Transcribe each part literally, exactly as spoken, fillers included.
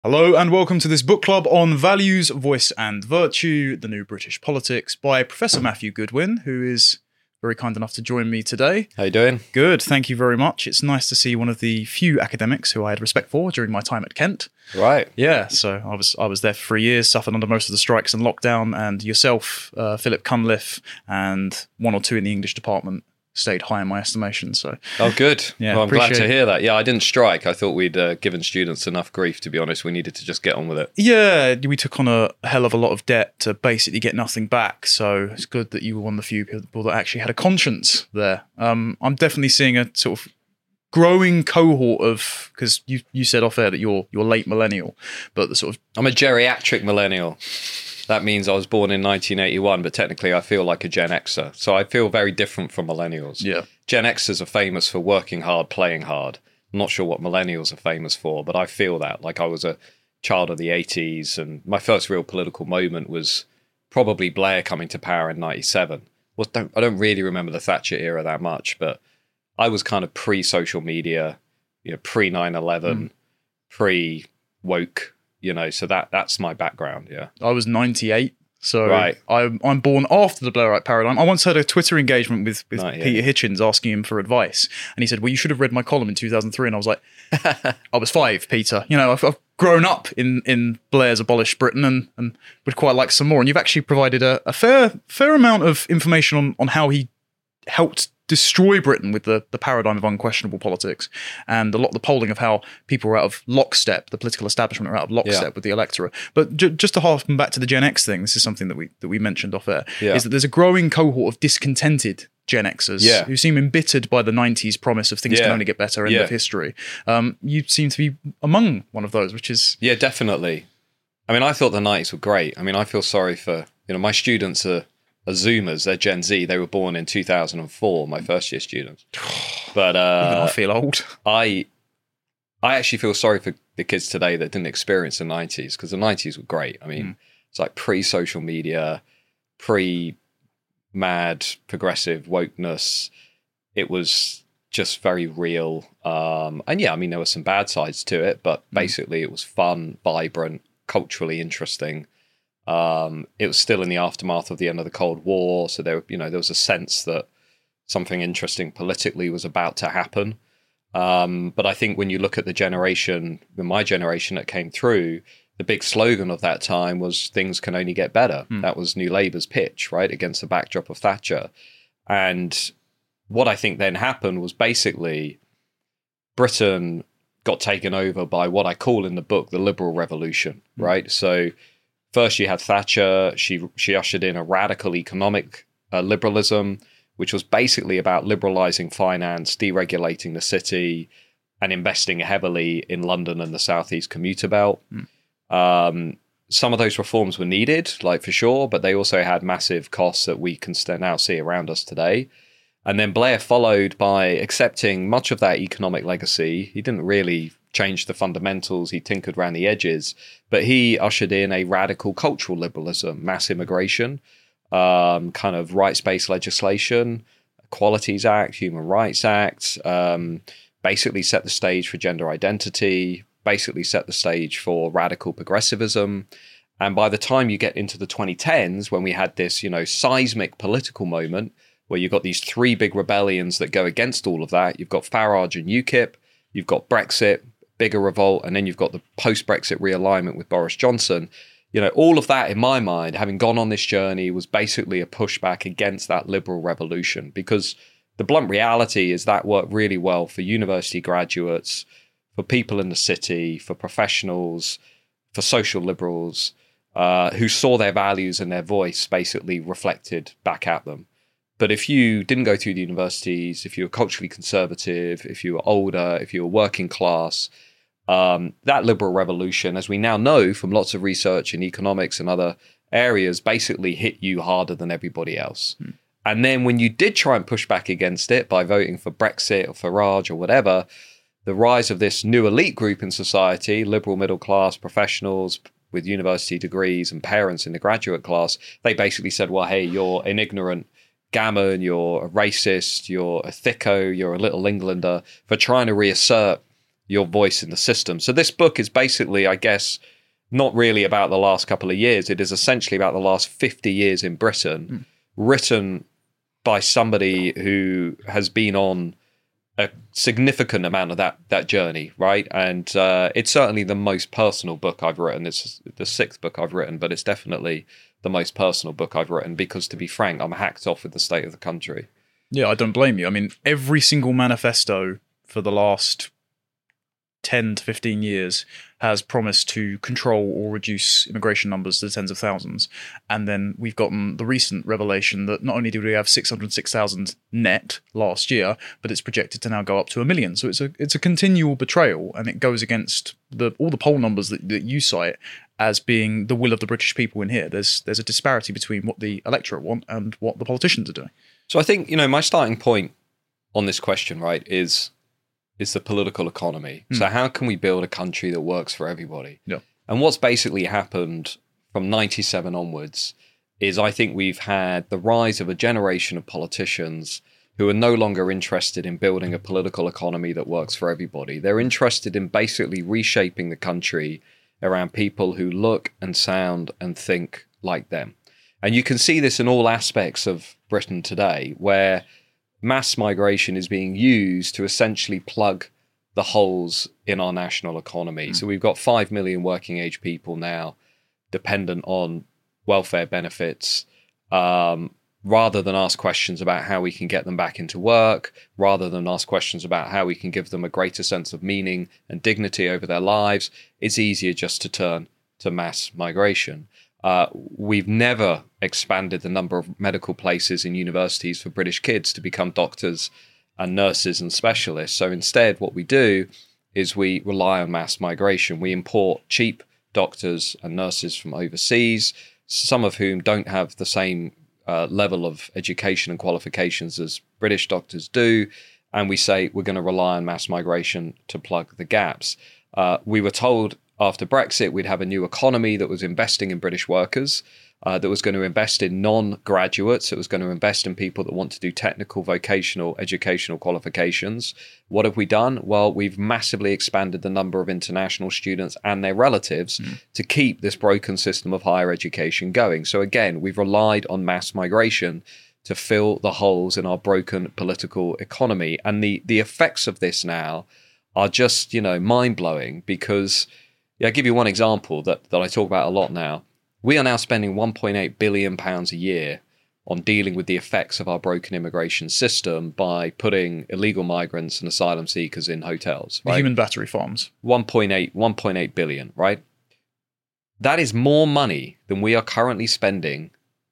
Hello and welcome to this book club on Values, Voice and Virtue, the New British Politics by Professor Matthew Goodwin, who is very kind enough to join me today. How you doing? Good, thank you very much. It's nice to see one of the few academics who I had respect for during my time at Kent. Right. Yeah, so I was I was there for three years, suffered under most of the strikes and lockdown, and yourself, uh, Philip Cunliffe, and one or two in the English department stayed high in my estimation. So, oh, good. Yeah, well, I'm glad appreciate to it. hear that. Yeah, I didn't strike. I thought we'd uh, given students enough grief, to be honest. We needed to just get on with it. Yeah, we took on a hell of a lot of debt to basically get nothing back. So it's good that you were one of the few people that actually had a conscience there. Um, I'm definitely seeing a sort of growing cohort of, because you you said off air that you're you're late millennial, but the sort of I'm a geriatric millennial. That means I was born in nineteen eighty-one, but technically I feel like a Gen Xer. So I feel very different from millennials. yeah. Gen Xers are famous for working hard, playing hard. I'm not sure what millennials are famous for, but I feel that. Like, I was a child of the eighties, and my first real political moment was probably Blair coming to power in ninety-seven. Well, don't, I don't really remember the Thatcher era that much, but I was kind of pre-social media, you know, pre nine eleven, mm. pre-woke. You know, so that that's my background, yeah. I was ninety-eight, so right. I'm, I'm born after the Blairite paradigm. I once had a Twitter engagement with, with Peter Hitchens asking him for advice, and he said, well, you should have read my column in two thousand three, and I was like, I was five, Peter. You know, I've, I've grown up in, in Blair's abolished Britain and, and would quite like some more, and you've actually provided a, a fair fair amount of information on, on how he helped destroy Britain with the, the paradigm of unquestionable politics, and a lot of the polling of how people were out of lockstep, the political establishment were out of lockstep yeah. with the electorate. But ju- just to harken back to the Gen X thing, this is something that we that we mentioned off air, yeah. is that there's a growing cohort of discontented Gen Xers yeah. who seem embittered by the nineties promise of things yeah. can only get better, end yeah. of history. Um, you seem to be among one of those, which is... Yeah, definitely. I mean, I thought the nineties were great. I mean, I feel sorry for, you know, my students are are Zoomers, they're Gen Z. They were born in two thousand four, my first year students. But uh, Even I feel old. I I actually feel sorry for the kids today that didn't experience the nineties, because the nineties were great. I mean, mm. it's like pre-social media, pre-mad, progressive wokeness. It was just very real. Um, and yeah, I mean, there were some bad sides to it, but mm. basically it was fun, vibrant, culturally interesting. Um, it was still in the aftermath of the end of the Cold War, so there, you know, there was a sense that something interesting politically was about to happen. Um, but I think when you look at the generation, my generation that came through, the big slogan of that time was "things can only get better." Mm. That was New Labour's pitch, right, against the backdrop of Thatcher. And what I think then happened was basically Britain got taken over by what I call in the book the liberal revolution, mm. right? So first, you had Thatcher. She she ushered in a radical economic uh, liberalism, which was basically about liberalising finance, deregulating the city, and investing heavily in London and the southeast commuter belt. Mm. Um, some of those reforms were needed, like for sure, but they also had massive costs that we can st- now see around us today. And then Blair followed by accepting much of that economic legacy. He didn't really change the fundamentals, he tinkered around the edges, but he ushered in a radical cultural liberalism, mass immigration, um, kind of rights-based legislation, Equalities Act, Human Rights Act, um, basically set the stage for gender identity, basically set the stage for radical progressivism. And by the time you get into the twenty tens, when we had this, you know, seismic political moment, where you've got these three big rebellions that go against all of that, you've got Farage and UKIP, you've got Brexit, bigger revolt, and then you've got the post-Brexit realignment with Boris Johnson. You know, all of that, in my mind, having gone on this journey, was basically a pushback against that liberal revolution, because the blunt reality is that worked really well for university graduates, for people in the city, for professionals, for social liberals, uh, who saw their values and their voice basically reflected back at them. But if you didn't go through the universities, if you were culturally conservative, if you were older, if you were working class, um, that liberal revolution, as we now know from lots of research in economics and other areas, basically hit you harder than everybody else. Hmm. And then when you did try and push back against it by voting for Brexit or Farage or whatever, the rise of this new elite group in society, liberal middle class professionals with university degrees and parents in the graduate class, they basically said, well, hey, you're an ignorant gammon, you're a racist, you're a thicko, you're a little Englander, for trying to reassert your voice in the system. So this book is basically, I guess, not really about the last couple of years. It is essentially about the last fifty years in Britain, mm. written by somebody who has been on a significant amount of that that journey, right? And uh, it's certainly the most personal book I've written. It's the sixth book I've written, but it's definitely the most personal book I've written because, to be frank, I'm hacked off with the state of the country. Yeah, I don't blame you. I mean, every single manifesto for the last ten to fifteen years has promised to control or reduce immigration numbers to tens of thousands. And then we've gotten the recent revelation that not only do we have six hundred six thousand net last year, but it's projected to now go up to a million. So it's a it's a continual betrayal, and it goes against the all the poll numbers that, that you cite as being the will of the British people in here. There's there's a disparity between what the electorate want and what the politicians are doing. So I think, you know, my starting point on this question, right, is is the political economy. Mm. So how can we build a country that works for everybody? Yeah. And what's basically happened from ninety-seven onwards is I think we've had the rise of a generation of politicians who are no longer interested in building a political economy that works for everybody. They're interested in basically reshaping the country around people who look and sound and think like them. And you can see this in all aspects of Britain today, where mass migration is being used to essentially plug the holes in our national economy. Mm. So we've got five million working age people now dependent on welfare benefits, um, rather than ask questions about how we can get them back into work, rather than ask questions about how we can give them a greater sense of meaning and dignity over their lives. It's easier just to turn to mass migration. Uh, we've never expanded the number of medical places in universities for British kids to become doctors and nurses and specialists. So instead, what we do is we rely on mass migration. We import cheap doctors and nurses from overseas, some of whom don't have the same uh, level of education and qualifications as British doctors do. And we say we're going to rely on mass migration to plug the gaps. Uh, we were told after Brexit, we'd have a new economy that was investing in British workers, uh, that was going to invest in non-graduates, that was going to invest in people that want to do technical, vocational, educational qualifications. What have we done? Well, we've massively expanded the number of international students and their relatives mm. to keep this broken system of higher education going. So again, we've relied on mass migration to fill the holes in our broken political economy. And the, the effects of this now are just, you know, mind-blowing because... Yeah, I'll give you one example that, that I talk about a lot now. We are now spending one point eight billion pounds a year on dealing with the effects of our broken immigration system by putting illegal migrants and asylum seekers in hotels. Right? The human battery farms. one point eight billion, right? That is more money than we are currently spending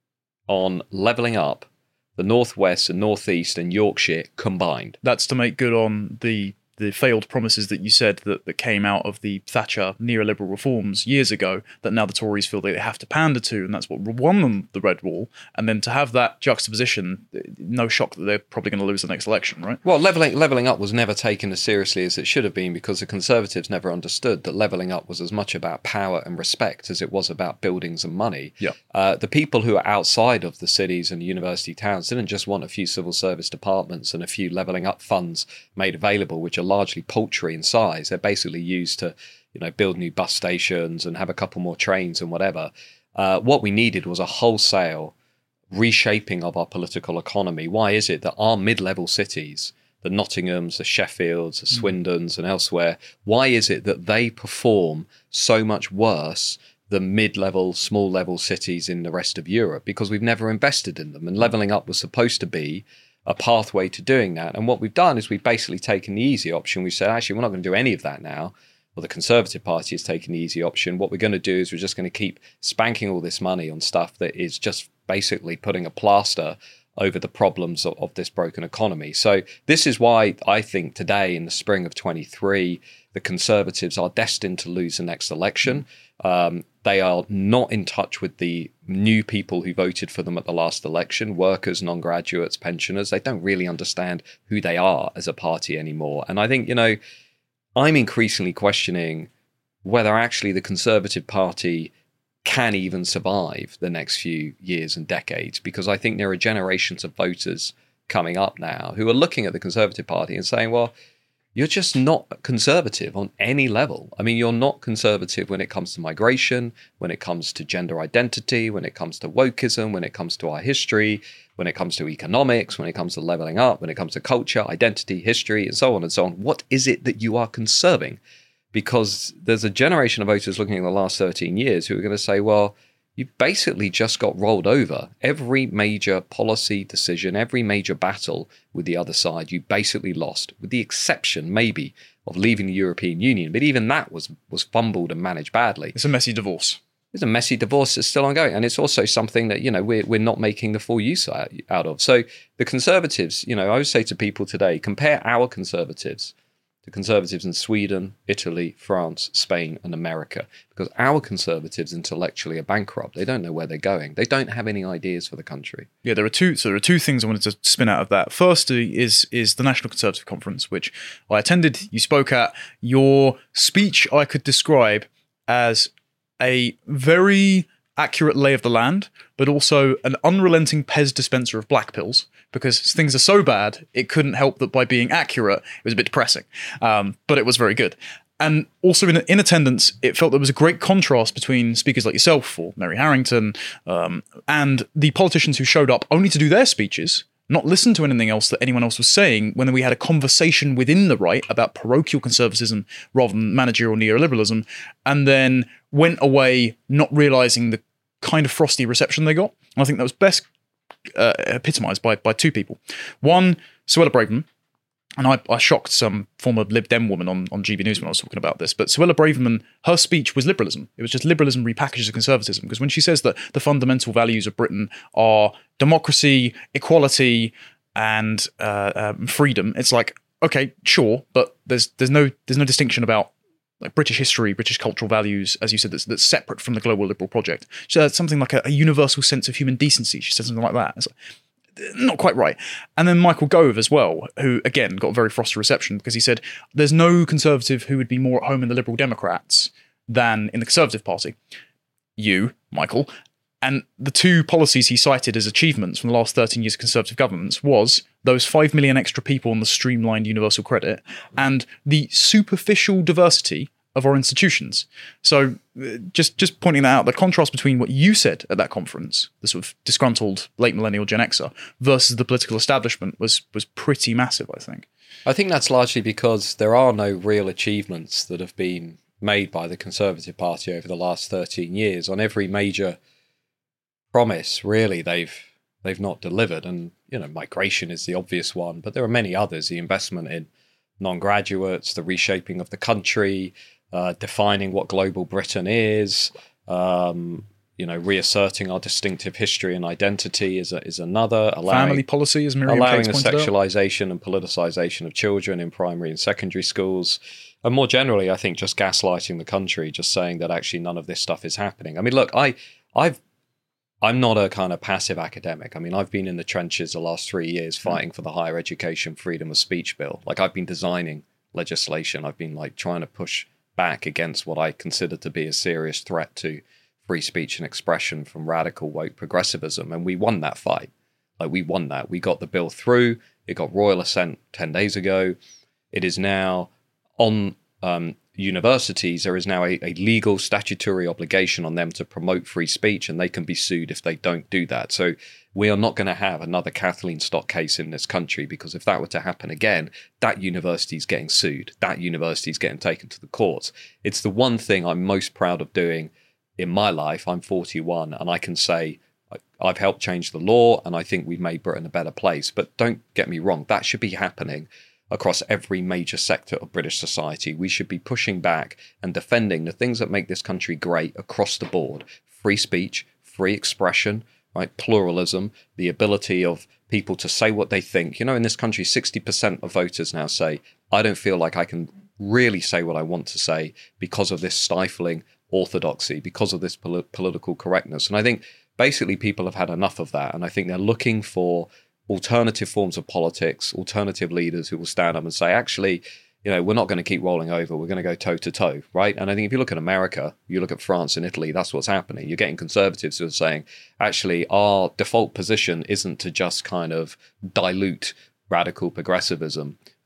on levelling up the Northwest and Northeast and Yorkshire combined. That's to make good on the... the failed promises that you said that, that came out of the Thatcher neoliberal reforms years ago that now the Tories feel they have to pander to, and that's what won them the Red Wall. And then to have that juxtaposition, no shock that they're probably going to lose the next election, right? Well, levelling, levelling up was never taken as seriously as it should have been because the Conservatives never understood that levelling up was as much about power and respect as it was about buildings and money. Yeah. Uh, the people who are outside of the cities and university towns didn't just want a few civil service departments and a few levelling up funds made available, which are largely paltry in size. They're basically used to, you know, build new bus stations and have a couple more trains and whatever. Uh, what we needed was a wholesale reshaping of our political economy. Why is it that our mid-level cities, the Nottinghams, the Sheffields, the Swindons and elsewhere, why is it that they perform so much worse than mid-level, small-level cities in the rest of Europe? Because we've never invested in them. And levelling up was supposed to be a pathway to doing that. And what we've done is we've basically taken the easy option. We said, actually, we're not going to do any of that now. Well, the Conservative Party has taken the easy option. What we're going to do is we're just going to keep spanking all this money on stuff that is just basically putting a plaster over the problems of, of this broken economy. So this is why I think today in the spring of twenty-three, the Conservatives are destined to lose the next election. Um, they are not in touch with the new people who voted for them at the last election, workers, non-graduates, pensioners. They don't really understand who they are as a party anymore. And I think, you know, I'm increasingly questioning whether actually the Conservative Party can even survive the next few years and decades, because I think there are generations of voters coming up now who are looking at the Conservative Party and saying, well, you're just not conservative on any level. I mean, you're not conservative when it comes to migration, when it comes to gender identity, when it comes to wokeism, when it comes to our history, when it comes to economics, when it comes to leveling up, when it comes to culture, identity, history, and so on and so on. What is it that you are conserving? Because there's a generation of voters looking at the last thirteen years who are going to say, well, you basically just got rolled over. Every major policy decision, every major battle with the other side, you basically lost, with the exception maybe of leaving the European Union. But even that was was fumbled and managed badly. It's a messy divorce. It's a messy divorce that's still ongoing. And it's also something that, you know, we're, we're not making the full use out, out of. So the Conservatives, you know, I would say to people today, compare our Conservatives to Conservatives in Sweden, Italy, France, Spain, and America, because our Conservatives intellectually are bankrupt. They don't know where they're going. They don't have any ideas for the country. Yeah, there are two. So there are two things I wanted to spin out of that. First is is the National Conservative Conference, which I attended. You spoke at. Your speech I could describe as a very accurate lay of the land, but also an unrelenting Pez dispenser of black pills, because things are so bad, it couldn't help that by being accurate, it was a bit depressing. Um, but it was very good. And also in, in attendance, it felt there was a great contrast between speakers like yourself or Mary Harrington um, and the politicians who showed up only to do their speeches, not listen to anything else that anyone else was saying, when we had a conversation within the right about parochial conservatism rather than managerial neoliberalism, and then went away not realising the kind of frosty reception they got. And I think that was best uh, epitomised by by two people. One, Suella Braverman, and I, I shocked some former Lib Dem woman on, on G B News when I was talking about this, but Suella Braverman, her speech was liberalism. It was just liberalism repackaged as conservatism, because when she says that the fundamental values of Britain are democracy, equality, and uh, um, freedom, it's like, okay, sure, but there's there's no there's no distinction about like British history, British cultural values, as you said, that's, that's separate from the global liberal project. She said something like a, a universal sense of human decency. She said something like that. It's like, not quite right. And then Michael Gove as well, who, again, got a very frosty reception, because he said there's no Conservative who would be more at home in the Liberal Democrats than in the Conservative Party. You, Michael. And the two policies he cited as achievements from the last thirteen years of Conservative governments was those five million extra people on the streamlined universal credit and the superficial diversity of our institutions. So uh, just, just pointing that out, the contrast between what you said at that conference, the sort of disgruntled late millennial Gen Xer, versus the political establishment was was pretty massive, I think. I think that's largely because there are no real achievements that have been made by the Conservative Party over the last thirteen years. On every major promise, really, they've they've not delivered. And, you know, migration is the obvious one, but there are many others. The investment in non-graduates, the reshaping of the country, uh, defining what global Britain is, um, you know, reasserting our distinctive history and identity is a, is another. Allowing, Family policy, as Miriam allowing Cates the pointed sexualization out. and politicization of children in primary and secondary schools. And more generally, I think just gaslighting the country, just saying that actually none of this stuff is happening. I mean, look, I, I've, I'm not a kind of passive academic. I mean, I've been in the trenches the last three years fighting for the higher education freedom of speech bill. Like, I've been designing legislation. I've been like trying to push back against what I consider to be a serious threat to free speech and expression from radical woke progressivism. And we won that fight. Like, we won that. We got the bill through. It got royal assent ten days ago. It is now on um, universities. There is now a, a legal statutory obligation on them to promote free speech, and they can be sued if they don't do that. So we are not going to have another Kathleen Stock case in this country, because if that were to happen again, that university is getting sued. That university is getting taken to the courts. It's the one thing I'm most proud of doing in my life. I'm forty-one, and I can say I've helped change the law, and I think we've made Britain a better place. But don't get me wrong, that should be happening across every major sector of British society. We should be pushing back and defending the things that make this country great across the board. Free speech, free expression, right? Pluralism, the ability of people to say what they think. You know, in this country, sixty percent of voters now say, I don't feel like I can really say what I want to say because of this stifling orthodoxy, because of this pol- political correctness. And I think basically people have had enough of that. And I think they're looking for alternative forms of politics, alternative leaders who will stand up and say, actually, you know, we're not going to keep rolling over. We're going to go toe to toe, right? And I think if you look at America, you look at France and Italy, that's what's happening. You're getting conservatives who are saying, actually, our default position isn't to just kind of dilute radical progressivism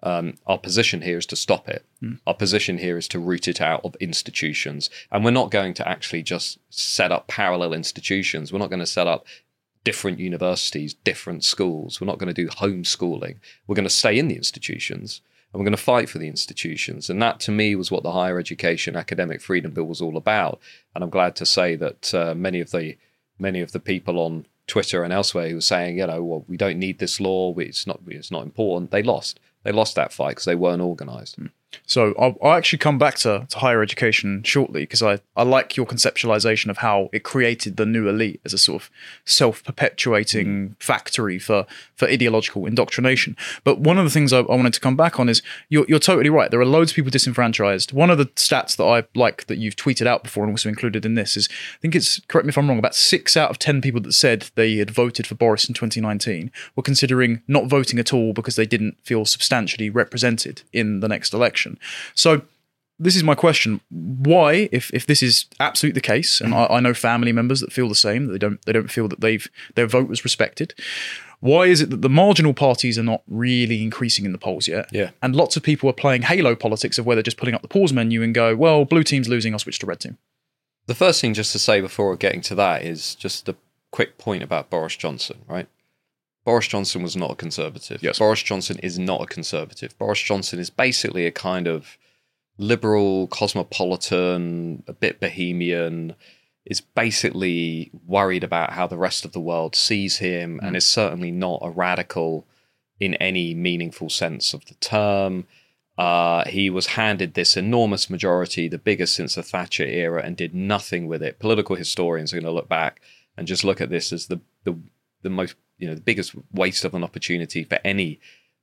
Um, our position here is to stop it. Mm. Our position here is to root it out of institutions. And we're not going to actually just set up parallel institutions. We're not going to set up different universities, different schools. We're not going to do homeschooling. We're going to stay in the institutions, and we're going to fight for the institutions. And that, to me, was what the Higher Education Academic Freedom Bill was all about. And I'm glad to say that uh, many of the many of the people on Twitter and elsewhere who were saying, you know, well, we don't need this law, it's not, it's not important, they lost. They lost that fight because they weren't organised. So I'll, I'll actually come back to, to higher education shortly, because I, I like your conceptualization of how it created the new elite as a sort of self-perpetuating mm. factory for, for ideological indoctrination. But one of the things I, I wanted to come back on is you're, you're totally right. There are loads of people disenfranchised. One of the stats that I like that you've tweeted out before and also included in this is, I think it's, correct me if I'm wrong, about six out of ten people that said they had voted for Boris in twenty nineteen were considering not voting at all because they didn't feel substantially represented in the next election. So this is my question. Why, if if this is absolutely the case, and I, I know family members that feel the same, that they don't they don't feel that they've their vote was respected, why is it that the marginal parties are not really increasing in the polls yet? Yeah. And lots of people are playing halo politics of where they're just putting up the pause menu and go, well, blue team's losing, I'll switch to red team. The first thing just to say before getting to that is just a quick point about Boris Johnson, right? Boris Johnson was not a conservative. Yes. Boris Johnson is not a conservative. Boris Johnson is basically a kind of liberal, cosmopolitan, a bit bohemian, is basically worried about how the rest of the world sees him, mm. and is certainly not a radical in any meaningful sense of the term. Uh, he was handed this enormous majority, the biggest since the Thatcher era, and did nothing with it. Political historians are going to look back and just look at this as the the, the most you know, the biggest waste of an opportunity for any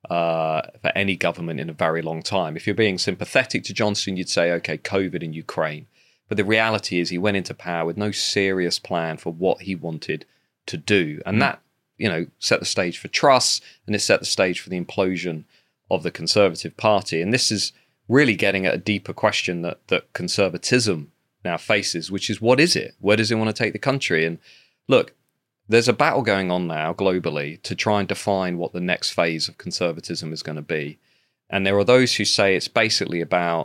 uh, for any government in a very long time. If you're being sympathetic to Johnson, you'd say, okay, COVID and Ukraine. But the reality is he went into power with no serious plan for what he wanted to do. And mm. that, you know, set the stage for Truss, and it set the stage for the implosion of the Conservative Party. And this is really getting at a deeper question that that conservatism now faces, which is, what is it? Where does it want to take the country? And look, there's a battle going on now globally to try and define what the next phase of conservatism is going to be. And there are those who say it's basically about,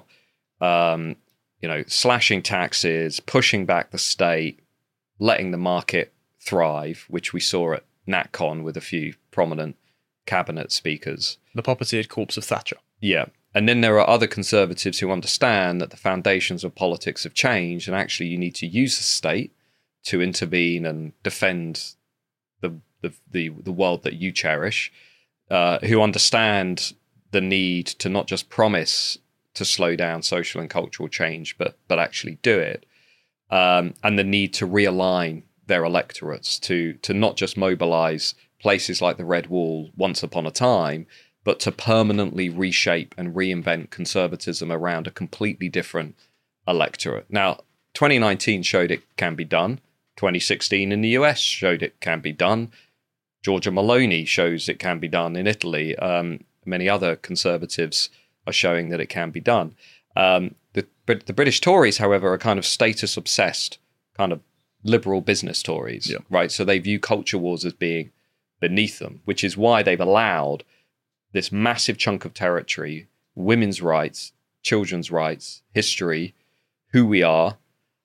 um, you know, slashing taxes, pushing back the state, letting the market thrive, which we saw at NatCon with a few prominent cabinet speakers. The puppeteered corpse of Thatcher. Yeah. And then there are other conservatives who understand that the foundations of politics have changed, and actually you need to use the state to intervene and defend the the the, the world that you cherish, uh, who understand the need to not just promise to slow down social and cultural change, but but actually do it, um, and the need to realign their electorates to to not just mobilize places like the Red Wall once upon a time, but to permanently reshape and reinvent conservatism around a completely different electorate. Now, twenty nineteen showed it can be done. twenty sixteen in the U S showed it can be done. Giorgia Meloni shows it can be done in Italy. Um, many other conservatives are showing that it can be done. Um, the, the British Tories, however, are kind of status-obsessed, kind of liberal business Tories, yeah. right? So they view culture wars as being beneath them, which is why they've allowed this massive chunk of territory, women's rights, children's rights, history, who we are,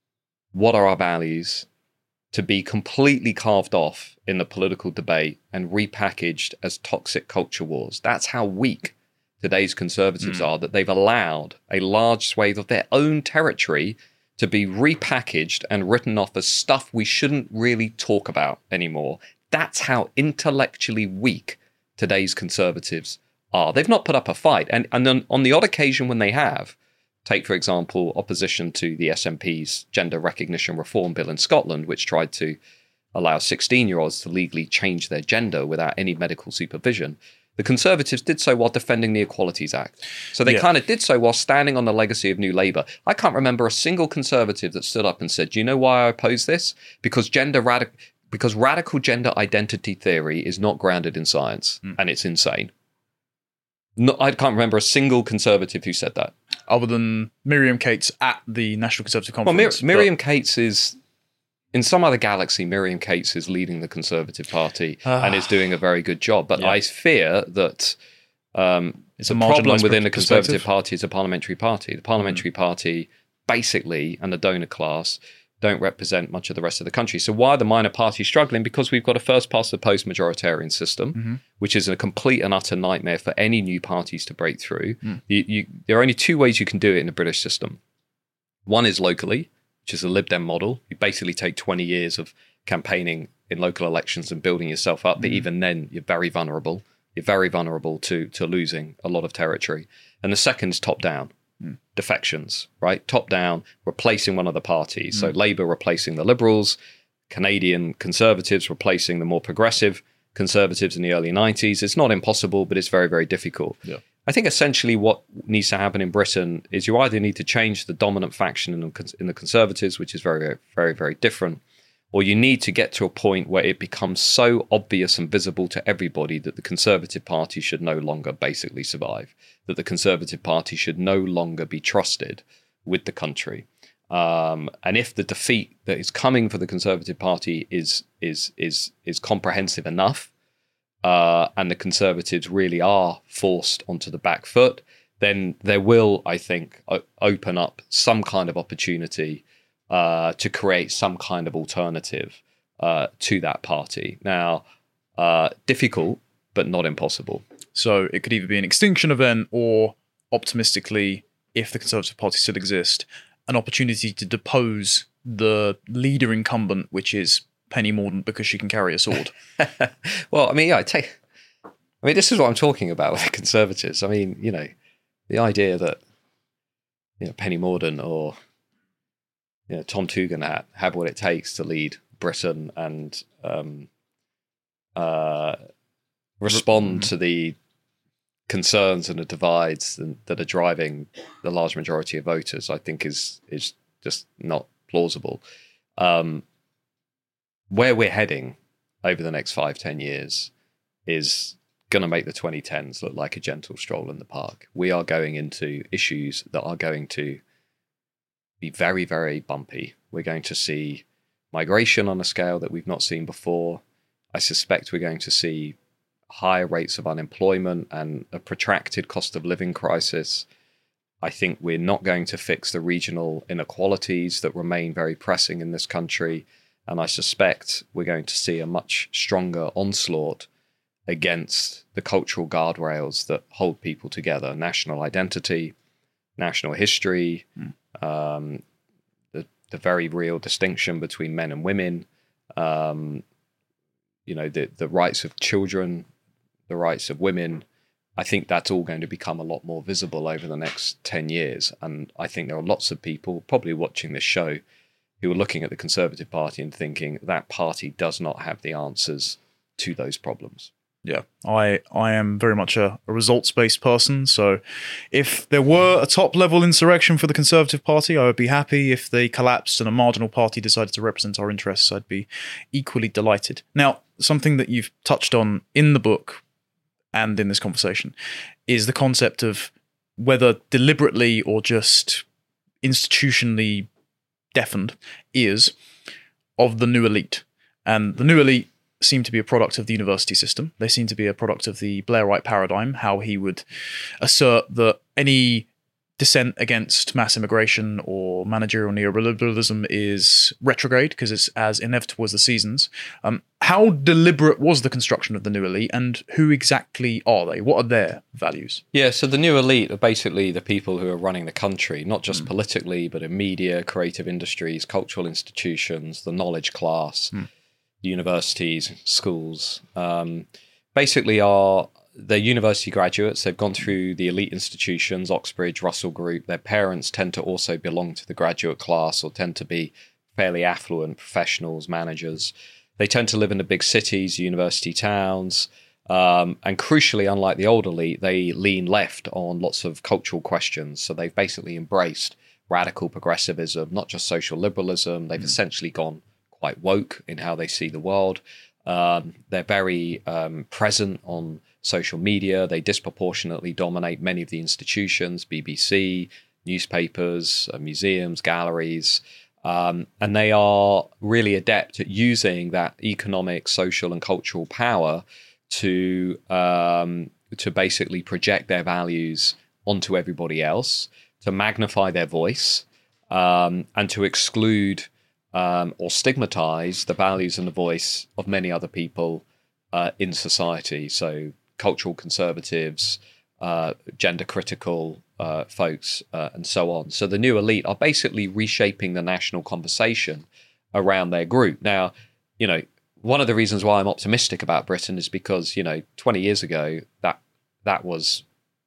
what are our values, to be completely carved off in the political debate and repackaged as toxic culture wars. That's how weak today's conservatives mm. are, that they've allowed a large swathe of their own territory to be repackaged and written off as stuff we shouldn't really talk about anymore. That's how intellectually weak today's conservatives are. They've not put up a fight. And, and then on the odd occasion when they have, take, for example, opposition to the S N P's Gender Recognition Reform Bill in Scotland, which tried to allow sixteen-year-olds to legally change their gender without any medical supervision. The Conservatives did so while defending the Equalities Act. So they yeah. kind of did so while standing on the legacy of New Labour. I can't remember a single Conservative that stood up and said, do you know why I oppose this? Because gender radic- because radical gender identity theory is not grounded in science, mm. and it's insane. No, I can't remember a single Conservative who said that. Other than Miriam Cates at the National Conservative Conference. Well, Mir- Miriam but... Cates is, in some other galaxy, Miriam Cates is leading the Conservative Party and is doing a very good job. But yeah. I fear that Um, it's the a problem within the Conservative Party is a parliamentary party. The parliamentary mm. party basically, and the donor class, don't represent much of the rest of the country. So why are the minor parties struggling? Because we've got a first-past-the-post majoritarian system, mm-hmm. which is a complete and utter nightmare for any new parties to break through. Mm. You, you, there are only two ways you can do it in the British system. One is locally, which is a Lib Dem model. You basically take twenty years of campaigning in local elections and building yourself up, mm. but even then, you're very vulnerable. You're very vulnerable to, to losing a lot of territory. And the second is top-down. Mm. Defections, right? Top down, replacing one of the parties. Mm. So Labour replacing the Liberals, Canadian Conservatives replacing the more progressive Conservatives in the early nineties. It's not impossible, but it's very, very difficult. Yeah. I think essentially what needs to happen in Britain is you either need to change the dominant faction in the, in the Conservatives, which is very, very, very, very different, or you need to get to a point where it becomes so obvious and visible to everybody that the Conservative Party should no longer basically survive, that the Conservative Party should no longer be trusted with the country. Um, and if the defeat that is coming for the Conservative Party is is is is comprehensive enough, uh, and the Conservatives really are forced onto the back foot, then there will, I think, o- open up some kind of opportunity Uh, to create some kind of alternative uh, to that party. Now, uh, difficult, but not impossible. So it could either be an extinction event or, optimistically, if the Conservative Party still exists, an opportunity to depose the leader incumbent, which is Penny Mordaunt, because she can carry a sword. Well, I mean, yeah, I take. I mean, this is what I'm talking about with the Conservatives. I mean, you know, the idea that you know Penny Mordaunt or You know, Tom Tugendhat have what it takes to lead Britain and um, uh, respond mm-hmm. to the concerns and the divides that are driving the large majority of voters, I think is is just not plausible. Um, where we're heading over the next five, ten years is going to make the twenty tens look like a gentle stroll in the park. We are going into issues that are going to be very, very bumpy. We're going to see migration on a scale that we've not seen before. I suspect we're going to see higher rates of unemployment and a protracted cost of living crisis. I think we're not going to fix the regional inequalities that remain very pressing in this country. And I suspect we're going to see a much stronger onslaught against the cultural guardrails that hold people together: national identity, national history, mm. um, the, the very real distinction between men and women, um, you know, the, the rights of children, the rights of women. I think that's all going to become a lot more visible over the next ten years. And I think there are lots of people probably watching this show who are looking at the Conservative Party and thinking that party does not have the answers to those problems. Yeah, I I am very much a, a results-based person. So if there were a top-level insurrection for the Conservative Party, I would be happy. If they collapsed and a marginal party decided to represent our interests, I'd be equally delighted. Now, something that you've touched on in the book and in this conversation is the concept of whether deliberately or just institutionally deafened ears of the new elite. And the new elite seem to be a product of the university system. They seem to be a product of the Blairite paradigm, how he would assert that any dissent against mass immigration or managerial neoliberalism is retrograde because it's as inevitable as the seasons. Um, how deliberate was the construction of the new elite, and who exactly are they? What are their values? Yeah, so the new elite are basically the people who are running the country, not just mm. politically, but in media, creative industries, cultural institutions, the knowledge class, mm. universities, schools. Um, basically are they're university graduates. They've gone through the elite institutions, Oxbridge, Russell Group. Their parents tend to also belong to the graduate class or tend to be fairly affluent professionals, managers. They tend to live in the big cities, university towns. Um, and crucially, unlike the old elite, they lean left on lots of cultural questions. So they've basically embraced radical progressivism, not just social liberalism. They've mm. essentially gone quite woke in how they see the world. Um, they're very um, present on social media. They disproportionately dominate many of the institutions, B B C, newspapers, uh, museums, galleries. Um, and they are really adept at using that economic, social, and cultural power to um, to basically project their values onto everybody else, to magnify their voice, um, and to exclude um, or stigmatize the values and the voice of many other people uh, in society. So cultural conservatives, uh, gender critical uh, folks, uh, and so on. So the new elite are basically reshaping the national conversation around their group. Now, you know, one of the reasons why I'm optimistic about Britain is because, you know, twenty years ago, that that was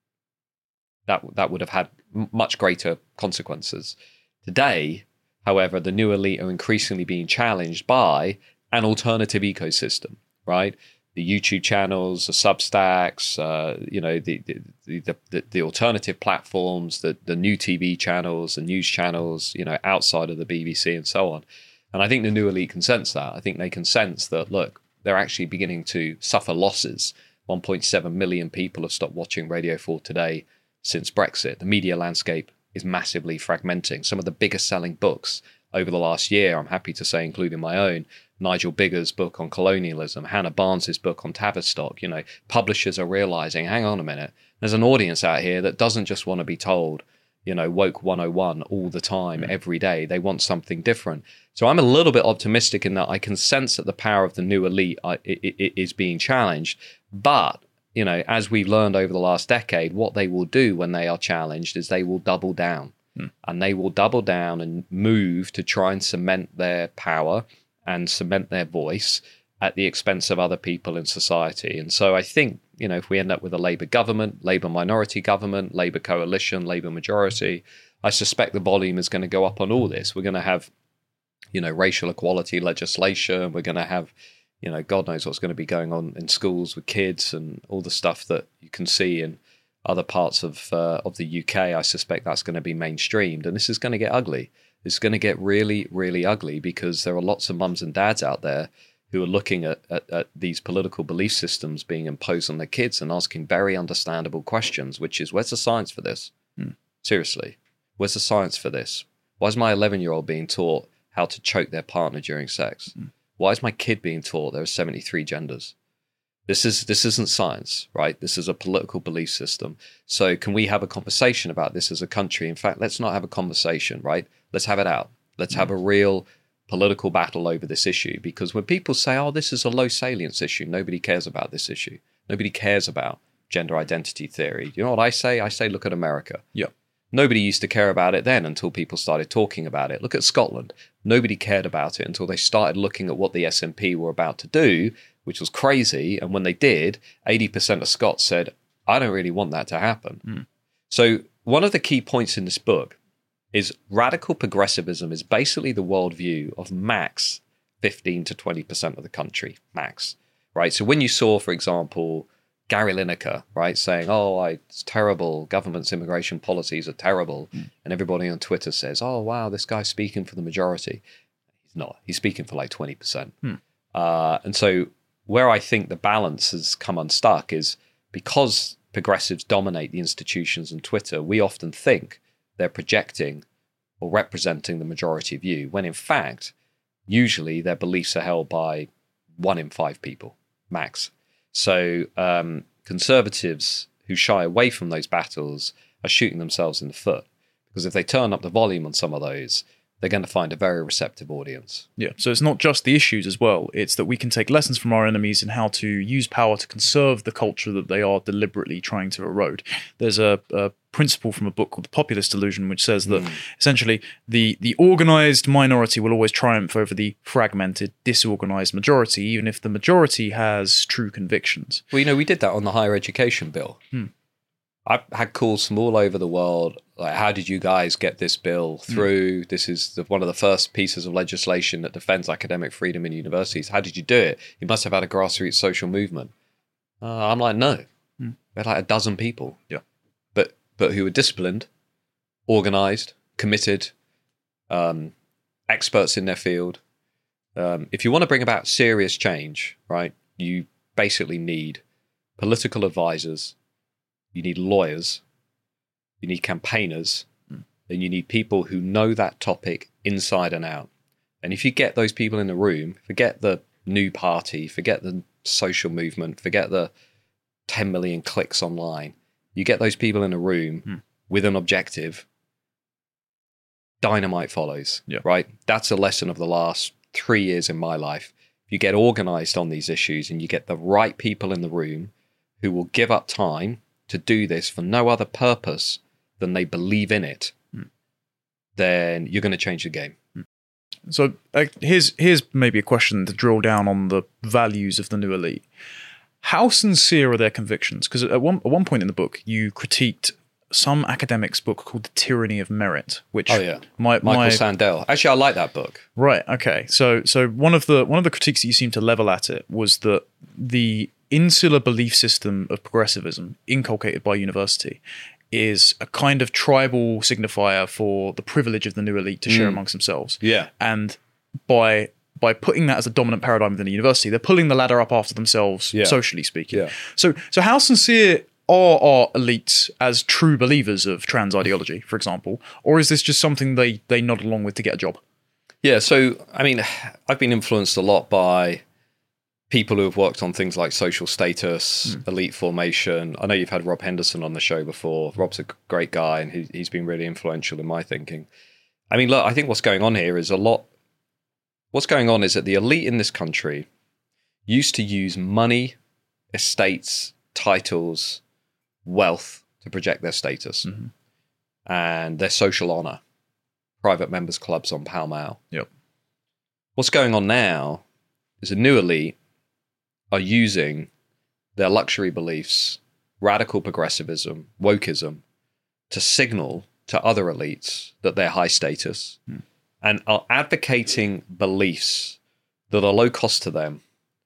that that would have had much greater consequences. Today, however, the new elite are increasingly being challenged by an alternative ecosystem, right? The YouTube channels, the Substacks, uh, you know, the the, the the the alternative platforms, the the new T V channels, the news channels, you know, outside of the B B C and so on. And I think the new elite can sense that. I think they can sense that, look, they're actually beginning to suffer losses. one point seven million people have stopped watching Radio four Today since Brexit. The media landscape is massively fragmenting. Some of the biggest selling books over the last year, I'm happy to say, including my own, Nigel Biggar's book on colonialism, Hannah Barnes's book on Tavistock, you know, publishers are realizing, hang on a minute, there's an audience out here that doesn't just want to be told, you know, woke one oh one all the time, mm. every day. They want something different. So I'm a little bit optimistic in that I can sense that the power of the new elite uh, it, it is being challenged. But, you know, as we've learned over the last decade, what they will do when they are challenged is they will double down. Mm. And they will double down and move to try and cement their power and cement their voice at the expense of other people in society. And so I think, you know, if we end up with a Labour government, Labour minority government, Labour coalition, Labour majority, I suspect the volume is going to go up on all this. We're going to have, you know, racial equality legislation. We're going to have, you know, God knows what's going to be going on in schools with kids and all the stuff that you can see in other parts of uh, of the U K. I suspect that's going to be mainstreamed. And this is going to get ugly. It's going to get really, really ugly because there are lots of mums and dads out there who are looking at, at, at these political belief systems being imposed on their kids and asking very understandable questions, which is, where's the science for this? Hmm. Seriously, where's the science for this? Why is my eleven-year-old being taught how to choke their partner during sex? Hmm. Why is my kid being taught there are seventy-three genders? This is this isn't science, right? This is a political belief system. So can we have a conversation about this as a country? In fact, let's not have a conversation, right? Let's have it out. Let's hmm. have a real political battle over this issue, because when people say, oh, this is a low salience issue, nobody cares about this issue. Nobody cares about gender identity theory. You know what I say? I say, look at America. Yeah. Nobody used to care about it then until people started talking about it. Look at Scotland. Nobody cared about it until they started looking at what the S N P were about to do, which was crazy. And when they did, eighty percent of Scots said, I don't really want that to happen. Mm. So one of the key points in this book is radical progressivism is basically the worldview of max fifteen to twenty percent of the country, max, right? So when you saw, for example, Gary Lineker, right, saying, oh, I, it's terrible, government's immigration policies are terrible, mm. and everybody on Twitter says, oh, wow, this guy's speaking for the majority. He's not. He's speaking for like twenty percent. Mm. Uh, and so where I think the balance has come unstuck is because progressives dominate the institutions and Twitter, we often think they're projecting or representing the majority view, when in fact, usually their beliefs are held by one in five people, max. So um, conservatives who shy away from those battles are shooting themselves in the foot, because if they turn up the volume on some of those, they're going to find a very receptive audience. Yeah, so it's not just the issues as well. It's that we can take lessons from our enemies in how to use power to conserve the culture that they are deliberately trying to erode. There's a, a principle from a book called The Populist Delusion, which says that mm. essentially the, the organized minority will always triumph over the fragmented, disorganized majority, even if the majority has true convictions. Well, you know, we did that on the higher education bill. Hmm. I've had calls from all over the world, like, how did you guys get this bill through? Mm. This is the, one of the first pieces of legislation that defends academic freedom in universities. How did you do it? You must have had a grassroots social movement. Uh, I'm like, no. Mm. We had like a dozen people. Yeah. But but who were disciplined, organized, committed, um, experts in their field. Um, if you want to bring about serious change, right, you basically need political advisors, you need lawyers, you need campaigners, mm. and you need people who know that topic inside and out. And if you get those people in the room, forget the new party, forget the social movement, forget the ten million clicks online. You get those people in a room mm. with an objective, dynamite follows, yeah. right? That's a lesson of the last three years in my life. If you get organized on these issues and you get the right people in the room who will give up time to do this for no other purpose than they believe in it, mm. then you're going to change the game. Mm. So uh, here's here's maybe a question to drill down on the values of the new elite. How sincere are their convictions? Because at one, at one point in the book, you critiqued some academic's book called The Tyranny of Merit, which oh yeah, my, Michael my, Sandel. Actually, I like that book. Right. Okay. So so one of the one of the critiques that you seemed to level at it was that the insular belief system of progressivism inculcated by university is a kind of tribal signifier for the privilege of the new elite to share mm. amongst themselves. Yeah. And by by putting that as a dominant paradigm within a university, they're pulling the ladder up after themselves, yeah. socially speaking. Yeah. So so how sincere are our elites as true believers of trans ideology, for example? Or is this just something they, they nod along with to get a job? Yeah, so, I mean, I've been influenced a lot by people who have worked on things like social status, mm. elite formation. I know you've had Rob Henderson on the show before. Rob's a great guy, and he, he's been really influential in my thinking. I mean, look, I think what's going on here is a lot... What's going on is that the elite in this country used to use money, estates, titles, wealth to project their status mm-hmm. and their social honor, private members clubs on Pall Mall. Yep. What's going on now is a new elite are using their luxury beliefs, radical progressivism, wokeism, to signal to other elites that they're high status mm. and are advocating beliefs that are low cost to them,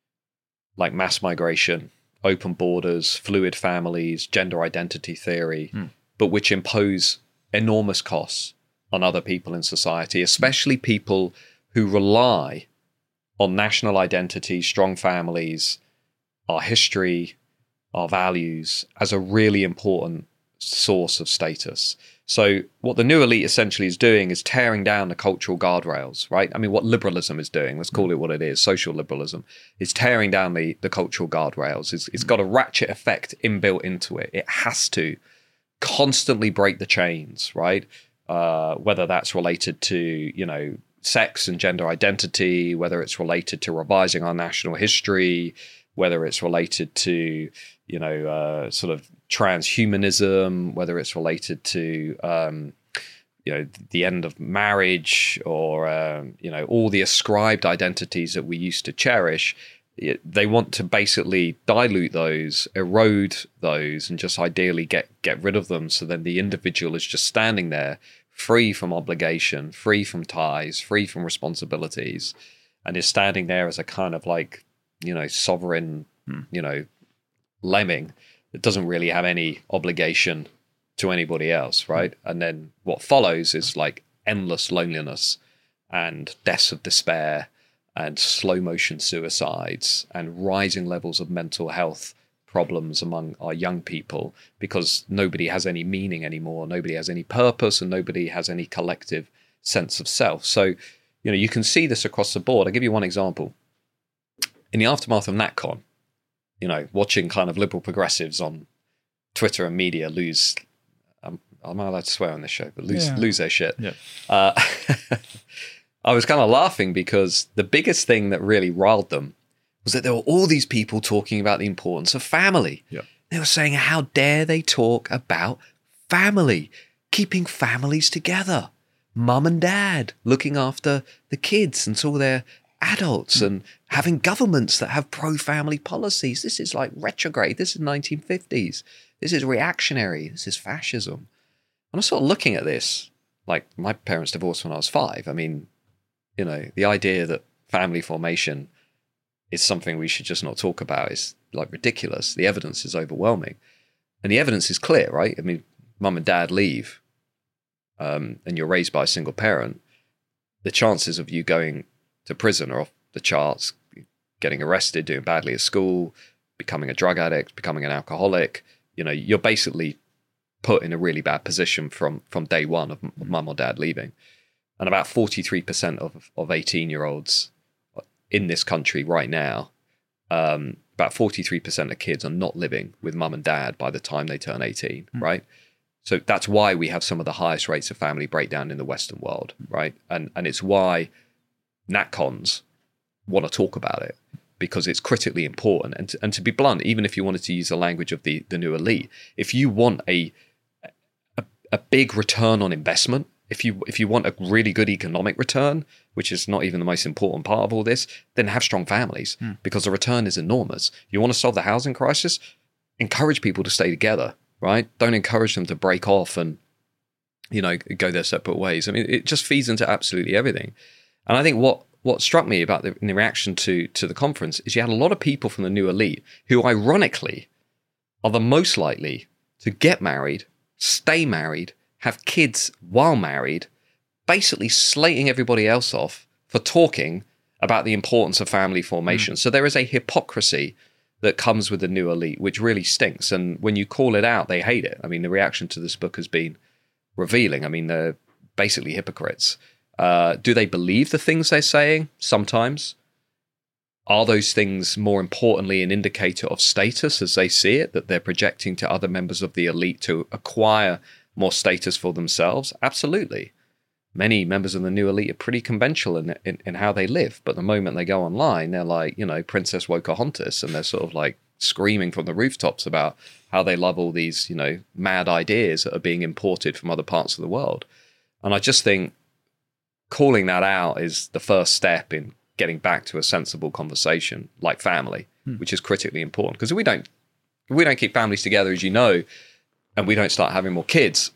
like mass migration, open borders, fluid families, gender identity theory, mm. but which impose enormous costs on other people in society, especially people who rely on national identity, strong families, our history, our values as a really important source of status. So what the new elite essentially is doing is tearing down the cultural guardrails, right? I mean, what liberalism is doing, let's call it what it is, social liberalism, is tearing down the, the cultural guardrails. It's, it's got a ratchet effect inbuilt into it. It has to constantly break the chains, right? Uh, whether that's related to, you know, sex and gender identity, whether it's related to revising our national history, whether it's related to, you know, uh, sort of transhumanism, whether it's related to, um, you know, the end of marriage or, um, you know, all the ascribed identities that we used to cherish. It, they want to basically dilute those, erode those, and just ideally get, get rid of them. So then the individual is just standing there free from obligation, free from ties, free from responsibilities, and is standing there as a kind of like, you know, sovereign, hmm. you know, lemming that doesn't really have any obligation to anybody else, right? And then what follows is like endless loneliness and deaths of despair and slow motion suicides and rising levels of mental health problems among our young people because nobody has any meaning anymore, nobody has any purpose, and nobody has any collective sense of self. So, you know, you can see this across the board. I'll give you one example. In the aftermath of NatCon, you know, watching kind of liberal progressives on Twitter and media lose, um, I'm not allowed to swear on this show, but lose, yeah. lose their shit. Yeah. Uh, I was kind of laughing because the biggest thing that really riled them was that there were all these people talking about the importance of family. Yeah. They were saying, how dare they talk about family, keeping families together, mum and dad looking after the kids until they're adults, and having governments that have pro-family policies. This is like retrograde. This is nineteen fifties. This is reactionary. This is fascism. And I'm sort of looking at this, like my parents divorced when I was five. I mean, you know, the idea that family formation is something we should just not talk about is like ridiculous. The evidence is overwhelming. And the evidence is clear, right? I mean, mum and dad leave um, and you're raised by a single parent. The chances of you going to prison are off the charts, getting arrested, doing badly at school, becoming a drug addict, becoming an alcoholic. You know, you're basically put in a really bad position from, from day one of mum or dad leaving. And about forty-three percent of, of eighteen-year-olds in this country right now, um, about forty-three percent of kids are not living with mum and dad by the time they turn eighteen, mm. right? So that's why we have some of the highest rates of family breakdown in the Western world, right? And and it's why NatCons want to talk about it, because it's critically important. And to, and to be blunt, even if you wanted to use the language of the, the new elite, if you want a, a a big return on investment, if you if you want a really good economic return, which is not even the most important part of all this, then have strong families, mm. because the return is enormous. You want to solve the housing crisis? Encourage people to stay together, right? Don't encourage them to break off and, you know, go their separate ways. I mean, it just feeds into absolutely everything. And I think what what struck me about the, in the reaction to to the conference is you had a lot of people from the new elite who, ironically, are the most likely to get married, stay married, have kids while married, basically slating everybody else off for talking about the importance of family formation. Mm. So there is a hypocrisy that comes with the new elite, which really stinks. And when you call it out, they hate it. I mean, the reaction to this book has been revealing. I mean, they're basically hypocrites. Uh, do they believe the things they're saying? Sometimes. Are those things, more importantly, an indicator of status as they see it, that they're projecting to other members of the elite to acquire more status for themselves? Absolutely. Many members of the new elite are pretty conventional in, in, in how they live. But the moment they go online, they're like, you know, Princess Pocahontas, and they're sort of like screaming from the rooftops about how they love all these, you know, mad ideas that are being imported from other parts of the world. And I just think calling that out is the first step in getting back to a sensible conversation like family, hmm. which is critically important. Because if we don't, if we don't keep families together, as you know, and we don't start having more kids,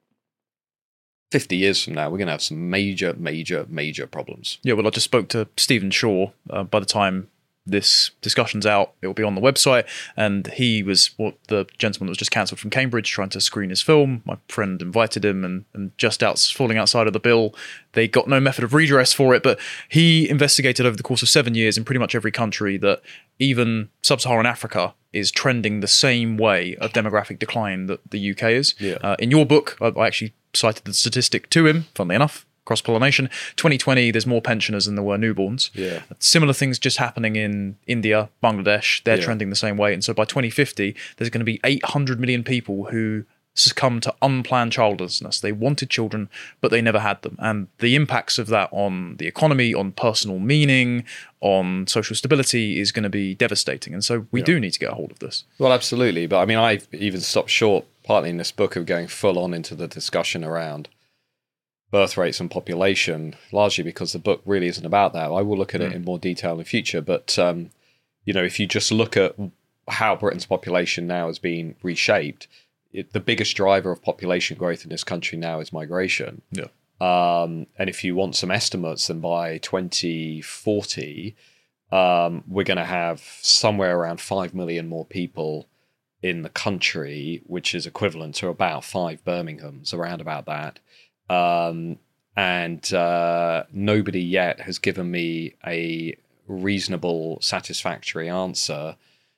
fifty years from now, we're going to have some major, major, major problems. Yeah, well, I just spoke to Stephen Shaw. Uh, by the time this discussion's out, it will be on the website. And he was what the gentleman that was just cancelled from Cambridge trying to screen his film. My friend invited him, and, and just out, falling outside of the bill, they got no method of redress for it. But he investigated over the course of seven years in pretty much every country that even sub-Saharan Africa is trending the same way of demographic decline that the U K is. Yeah. Uh, in your book, I, I actually cited the statistic to him, funnily enough, cross-pollination. twenty twenty, there's more pensioners than there were newborns. Yeah. Similar things just happening in India, Bangladesh. They're yeah. trending the same way. And so by twenty fifty, there's going to be eight hundred million people who succumb to unplanned childlessness. They wanted children, but they never had them. And the impacts of that on the economy, on personal meaning, on social stability is going to be devastating. And so we yeah. do need to get a hold of this. Well, absolutely. But I mean, I've even stopped short, partly in this book, of going full on into the discussion around birth rates and population, largely because the book really isn't about that. I will look at mm. it in more detail in the future. But, um, you know, if you just look at how Britain's population now has been reshaped, it, the biggest driver of population growth in this country now is migration. Yeah. Um, and if you want some estimates, then by twenty forty, um, we're going to have somewhere around five million more people in the country, which is equivalent to about five Birminghams, around about that. Um, and uh, nobody yet has given me a reasonable, satisfactory answer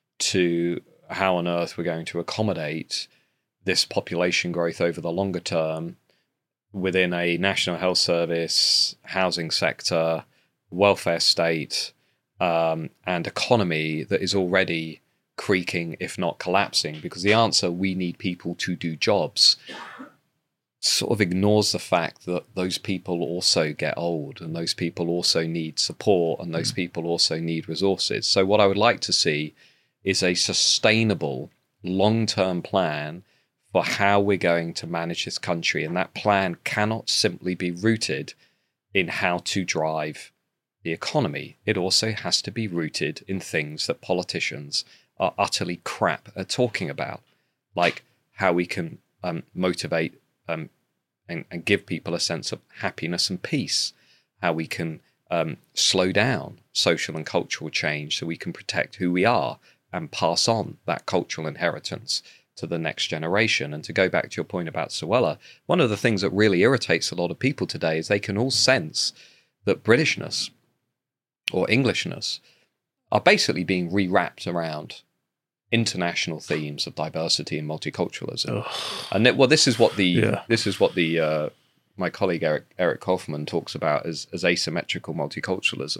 to how on earth we're going to accommodate this population growth over the longer term within a National Health Service, housing sector, welfare state, um, and economy that is already creaking, if not collapsing. Because the answer, we need people to do jobs, sort of ignores the fact that those people also get old, and those people also need support, and those mm. people also need resources. So what I would like to see is a sustainable long-term plan for how we're going to manage this country. And that plan cannot simply be rooted in how to drive the economy. It also has to be rooted in things that politicians are utterly crap at talking about, like how we can um, motivate um, and, and give people a sense of happiness and peace, how we can um, slow down social and cultural change so we can protect who we are and pass on that cultural inheritance to the next generation. And to go back to your point about Suella, one of the things that really irritates a lot of people today is they can all sense that Britishness or Englishness are basically being rewrapped around international themes of diversity and multiculturalism. Ugh. And that, well, this is what the yeah. this is what the uh, my colleague Eric Eric Kaufman talks about as as asymmetrical multiculturalism. Yep.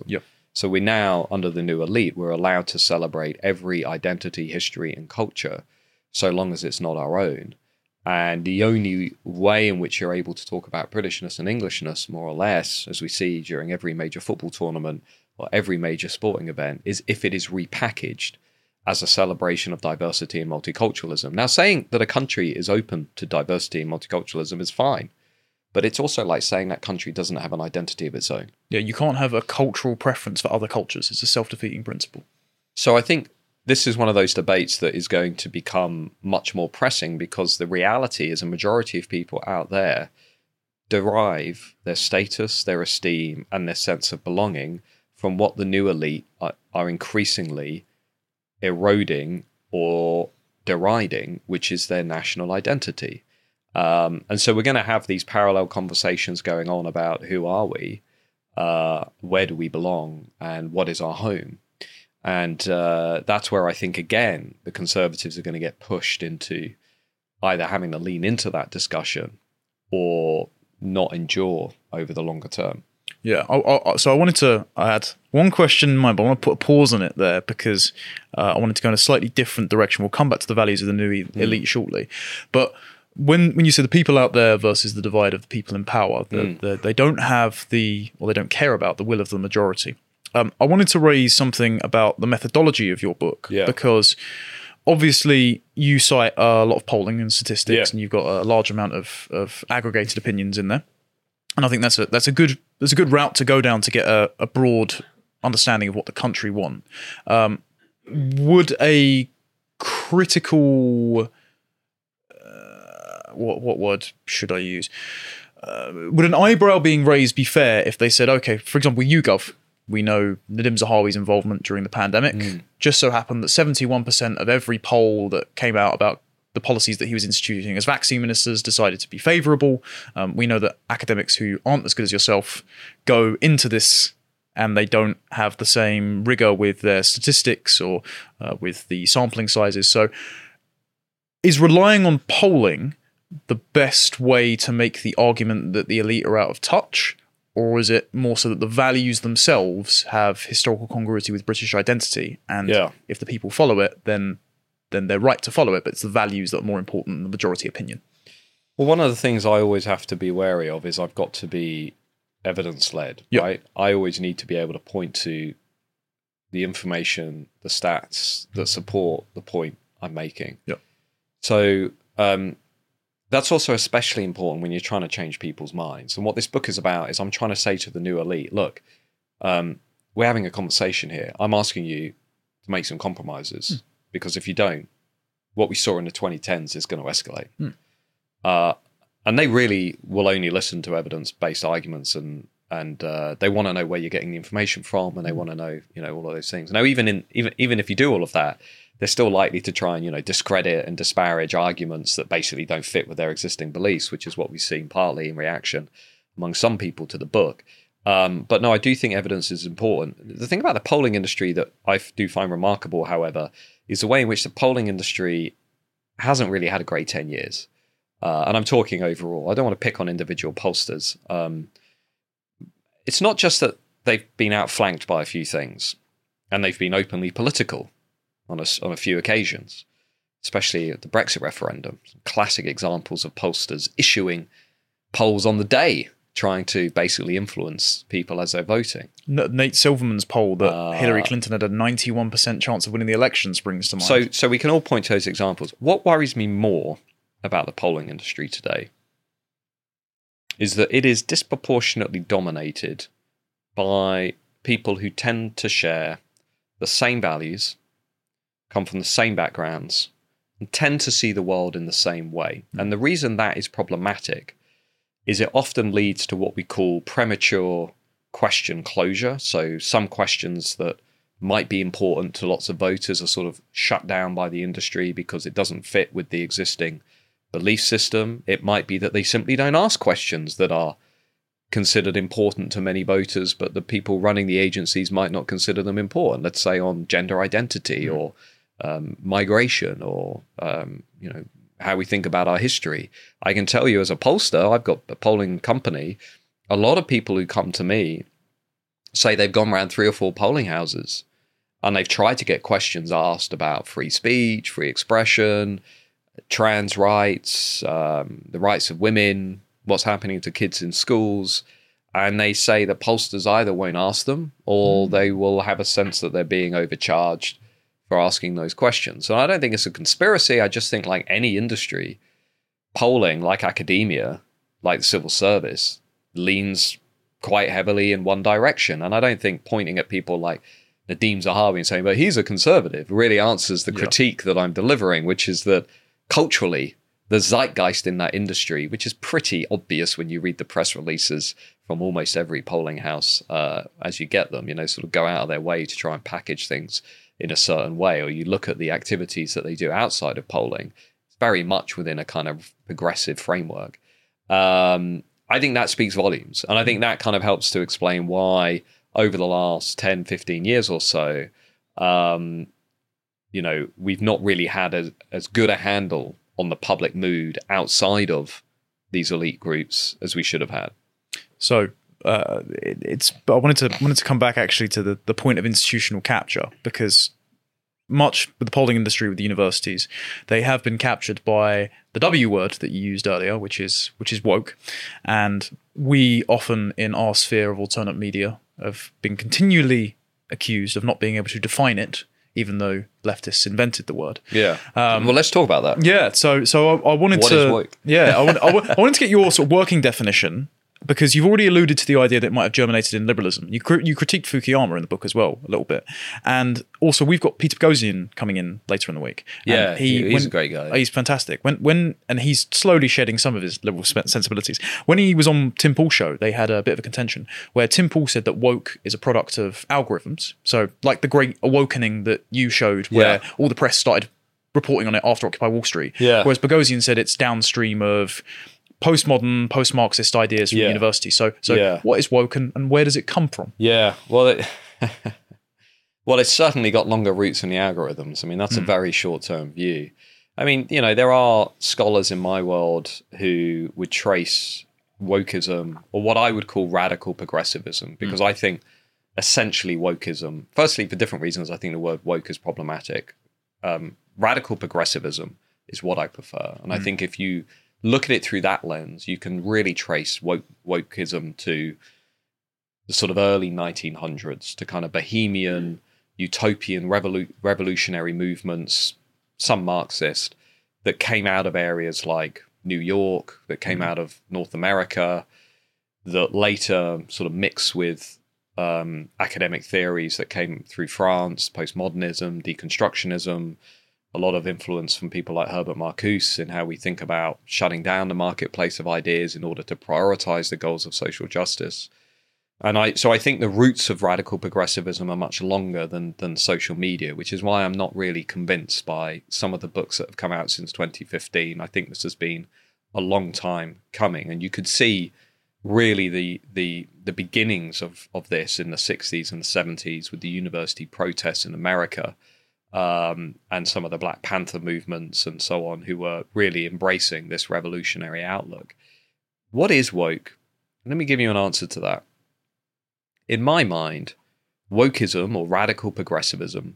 So we now, under the new elite, we're allowed to celebrate every identity, history, and culture, so long as it's not our own. And the only way in which you're able to talk about Britishness and Englishness, more or less, as we see during every major football tournament or every major sporting event, is if it is repackaged as a celebration of diversity and multiculturalism. Now, saying that a country is open to diversity and multiculturalism is fine, but it's also like saying that country doesn't have an identity of its own. Yeah, you can't have a cultural preference for other cultures. It's a self-defeating principle. So I think this is one of those debates that is going to become much more pressing, because the reality is a majority of people out there derive their status, their esteem, and their sense of belonging from what the new elite are, are increasingly eroding or deriding, which is their national identity. Um, and so we're going to have these parallel conversations going on about who are we, uh, where do we belong, and what is our home. And uh, that's where I think, again, the Conservatives are going to get pushed into either having to lean into that discussion or not endure over the longer term. Yeah, I, I, so I wanted to add one question in mind, but I want to put a pause on it there, because uh, I wanted to go in a slightly different direction. We'll come back to the values of the new elite mm. shortly. But when when you say the people out there versus the divide of the people in power, the, mm. the, they don't have the, or they don't care about the will of the majority. Um, I wanted to raise something about the methodology of your book, yeah. because obviously you cite a lot of polling and statistics, yeah. and you've got a large amount of, of aggregated opinions in there. And I think that's a that's a good that's a good route to go down to get a, a broad understanding of what the country want. Um, would a critical uh, what what word should I use? Uh, would an eyebrow being raised be fair if they said, okay, for example, YouGov, we know Nadim Zahawi's involvement during the pandemic. Mm. Just so happened that seventy-one percent of every poll that came out about the policies that he was instituting as vaccine ministers decided to be favourable. Um, we know that academics who aren't as good as yourself go into this and they don't have the same rigour with their statistics or uh, with the sampling sizes. So is relying on polling the best way to make the argument that the elite are out of touch? Or is it more so that the values themselves have historical congruity with British identity? And yeah. if the people follow it, then then they're right to follow it, but it's the values that are more important than the majority opinion. Well, one of the things I always have to be wary of is I've got to be evidence-led, yep. right? I always need to be able to point to the information, the stats that support the point I'm making. Yep. So um, that's also especially important when you're trying to change people's minds. And what this book is about is I'm trying to say to the new elite, look, um, we're having a conversation here. I'm asking you to make some compromises. Mm. Because if you don't, what we saw in the twenty tens is going to escalate. Hmm. Uh, and they really will only listen to evidence-based arguments, and and uh, they want to know where you're getting the information from, and they want to know, you know, all of those things. Now, even in even even if you do all of that, they're still likely to try and, you know, discredit and disparage arguments that basically don't fit with their existing beliefs, which is what we've seen partly in reaction among some people to the book. Um, but no, I do think evidence is important. The thing about the polling industry that I do find remarkable, however, is the way in which the polling industry hasn't really had a great ten years. Uh, and I'm talking overall. I don't want to pick on individual pollsters. Um, it's not just that they've been outflanked by a few things, and they've been openly political on a, on a few occasions, especially at the Brexit referendum. Some classic examples of pollsters issuing polls on the day, trying to basically influence people as they're voting. Nate Silverman's poll that uh, Hillary Clinton had a ninety-one percent chance of winning the election springs to mind. So, so we can all point to those examples. What worries me more about the polling industry today is that it is disproportionately dominated by people who tend to share the same values, come from the same backgrounds, and tend to see the world in the same way. Mm. And the reason that is problematic is it often leads to what we call premature question closure. So some questions that might be important to lots of voters are sort of shut down by the industry because it doesn't fit with the existing belief system. It might be that they simply don't ask questions that are considered important to many voters, but the people running the agencies might not consider them important. Let's say on gender identity mm. or um, migration or, um, you know, how we think about our history. I can tell you as a pollster, I've got a polling company, a lot of people who come to me say they've gone around three or four polling houses and they've tried to get questions asked about free speech, free expression, trans rights, um, the rights of women, what's happening to kids in schools. And they say that pollsters either won't ask them or mm. they will have a sense that they're being overcharged for asking those questions. So I don't think it's a conspiracy. I just think, like any industry, polling, like academia, like the civil service, leans quite heavily in one direction. And I don't think pointing at people like Nadeem Zahawi and saying, but he's a conservative, really answers the yeah. critique that I'm delivering, which is that culturally, the zeitgeist in that industry, which is pretty obvious when you read the press releases from almost every polling house uh, as you get them, you know, sort of go out of their way to try and package things in a certain way, or you look at the activities that they do outside of polling, it's very much within a kind of progressive framework. Um, I think that speaks volumes. And I think that kind of helps to explain why over the last ten, fifteen years or so, um, you know, we've not really had as, as good a handle on the public mood outside of these elite groups as we should have had. So uh, it, it's. But I wanted to wanted to come back actually to the, the point of institutional capture, because much with the polling industry, with the universities, they have been captured by the W word that you used earlier, which is which is woke, and we often in our sphere of alternate media have been continually accused of not being able to define it, even though leftists invented the word. Yeah. Um, well, let's talk about that. Yeah. So, so I, I wanted what to. What is woke? Yeah, I, I, I wanted to get your sort of working definition, because you've already alluded to the idea that it might have germinated in liberalism. You cr- you critiqued Fukuyama in the book as well, a little bit. And also, we've got Peter Boghossian coming in later in the week. Yeah, he, he's when, a great guy. He's fantastic. When when and he's slowly shedding some of his liberal sensibilities. When he was on Tim Pool's show, they had a bit of a contention where Tim Pool said that woke is a product of algorithms. So like the great awakening that you showed, where yeah. all the press started reporting on it after Occupy Wall Street. Yeah. Whereas Boghossian said it's downstream of postmodern, post-Marxist ideas from yeah. university. So, so yeah. what is woke, and, and where does it come from? Yeah, well, it, well, it's certainly got longer roots in the algorithms. I mean, that's mm. a very short-term view. I mean, you know, there are scholars in my world who would trace wokeism, or what I would call radical progressivism, because mm. I think essentially wokeism, firstly, for different reasons, I think the word woke is problematic. Um, radical progressivism is what I prefer. And mm. I think if you look at it through that lens, you can really trace woke, wokeism to the sort of early nineteen hundreds, to kind of bohemian, utopian, revolu- revolutionary movements, some Marxist, that came out of areas like New York, that came out of North America, that later sort of mixed with um, academic theories that came through France, postmodernism, deconstructionism, a lot of influence from people like Herbert Marcuse in how we think about shutting down the marketplace of ideas in order to prioritize the goals of social justice. And I, so I think the roots of radical progressivism are much longer than than social media, which is why I'm not really convinced by some of the books that have come out since twenty fifteen. I think this has been a long time coming, and you could see really the the the beginnings of of this in the sixties and the seventies with the university protests in America. Um, and some of the Black Panther movements and so on, who were really embracing this revolutionary outlook. What is woke? Let me give you an answer to that. In my mind, wokeism, or radical progressivism,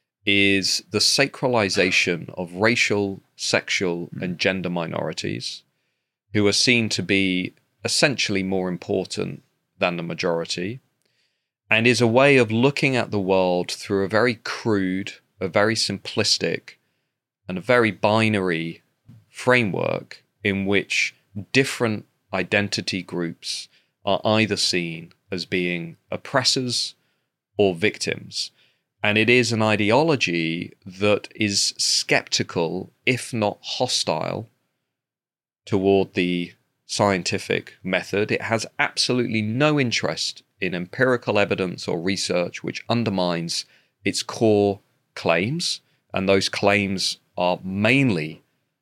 is the sacralization of racial, sexual, and gender minorities, who are seen to be essentially more important than the majority, and is a way of looking at the world through a very crude, a very simplistic, and a very binary framework in which different identity groups are either seen as being oppressors or victims. And it is an ideology that is skeptical, if not hostile, toward the scientific method. It has absolutely no interest in empirical evidence or research which undermines its core claims, and those claims are mainly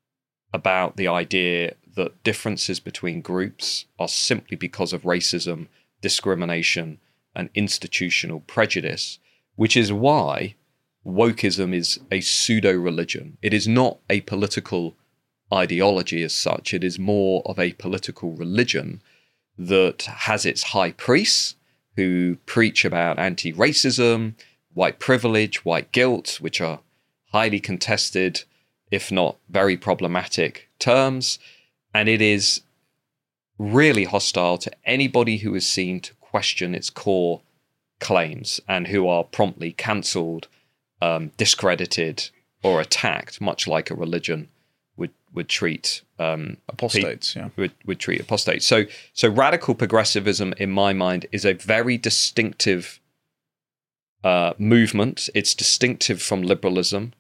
about the idea that differences between groups are simply because of racism, discrimination, and institutional prejudice, which is why wokeism is a pseudo-religion. It is not a political ideology as such. It is more of a political religion that has its high priests, who preach about anti-racism, white privilege, white guilt, which are highly contested, if not very problematic terms. And it is really hostile to anybody who is seen to question its core claims and who are promptly cancelled, um, discredited, or attacked, much like a religion would would treat um, apostates. pe- yeah, would would treat apostates. So so radical progressivism, in my mind, is a very distinctive uh, movement. It's distinctive from liberalism.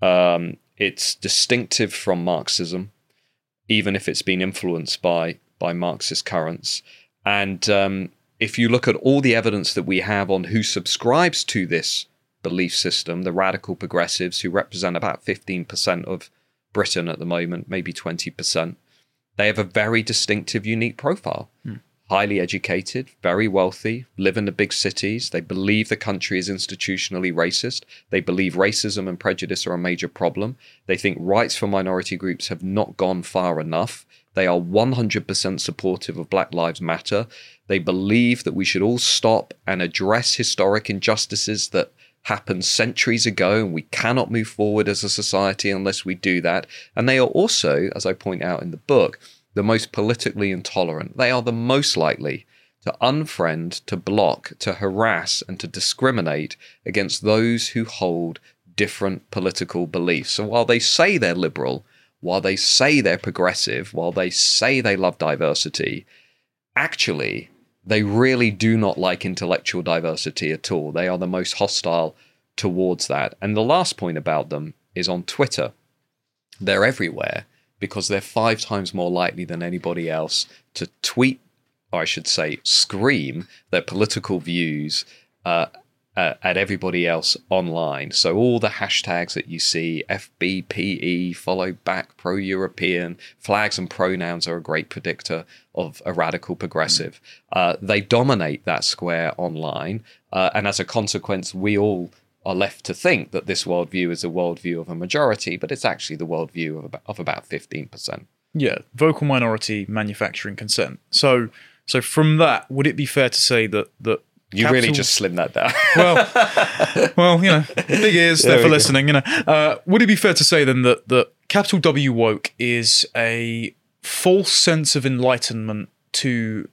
Um, it's distinctive from Marxism, even if it's been influenced by by Marxist currents. And um, if you look at all the evidence that we have on who subscribes to this belief system, the radical progressives, who represent about fifteen percent of Britain at the moment, maybe twenty percent, they have a very distinctive, unique profile. Hmm. Highly educated, very wealthy, live in the big cities. They believe the country is institutionally racist. They believe racism and prejudice are a major problem. They think rights for minority groups have not gone far enough. They are one hundred percent supportive of Black Lives Matter. They believe that we should all stop and address historic injustices that happened centuries ago, and we cannot move forward as a society unless we do that. And they are also, as I point out in the book, the most politically intolerant. They are the most likely to unfriend, to block, to harass, and to discriminate against those who hold different political beliefs. So while they say they're liberal, while they say they're progressive, while they say they love diversity, actually, they really do not like intellectual diversity at all. They are the most hostile towards that. And the last point about them is on Twitter. They're everywhere, because they're five times more likely than anybody else to tweet, or I should say scream, their political views uh, uh, at everybody else online. So all the hashtags that you see, F B P E, follow back, pro-European, flags and pronouns are a great predictor of a radical progressive. Mm. Uh, they dominate that square online. Uh, and as a consequence, we all are left to think that this worldview is a worldview of a majority, but it's actually the worldview of about, of about fifteen percent. Yeah, vocal minority manufacturing consent. So, so from that, would it be fair to say that that you capital... really just slimmed that down? well, well, you know, big ears there, there for listening. You know, uh, would it be fair to say then that that capital W woke is a false sense of enlightenment to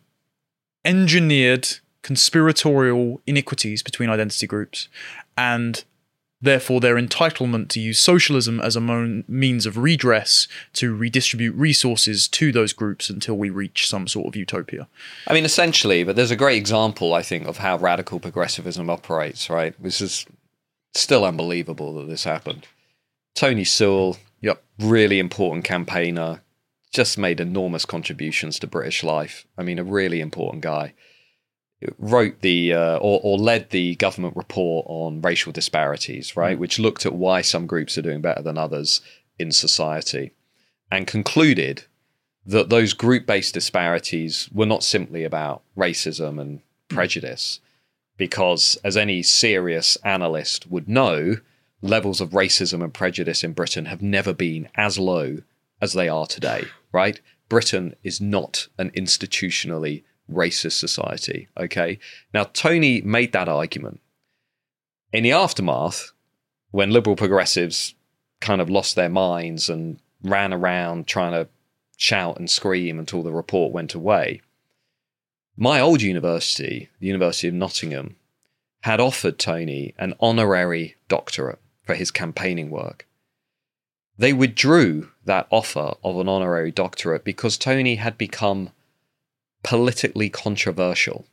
engineered conspiratorial iniquities between identity groups, and therefore their entitlement to use socialism as a mo- means of redress to redistribute resources to those groups until we reach some sort of utopia? I mean, essentially, but there's a great example, I think, of how radical progressivism operates, right? This is still unbelievable that this happened. Tony Sewell, yep, really important campaigner, just made enormous contributions to British life. I mean, a really important guy. Wrote the uh, or, or led the government report on racial disparities, right, mm. which looked at why some groups are doing better than others in society, and concluded that those group-based disparities were not simply about racism and prejudice, because as any serious analyst would know, levels of racism and prejudice in Britain have never been as low as they are today, right? Britain is not an institutionally racist society. Okay. Now, Tony made that argument. In the aftermath, when liberal progressives kind of lost their minds and ran around trying to shout and scream until the report went away, my old university, the University of Nottingham, had offered Tony an honorary doctorate for his campaigning work. They withdrew that offer of an honorary doctorate because Tony had become politically controversial.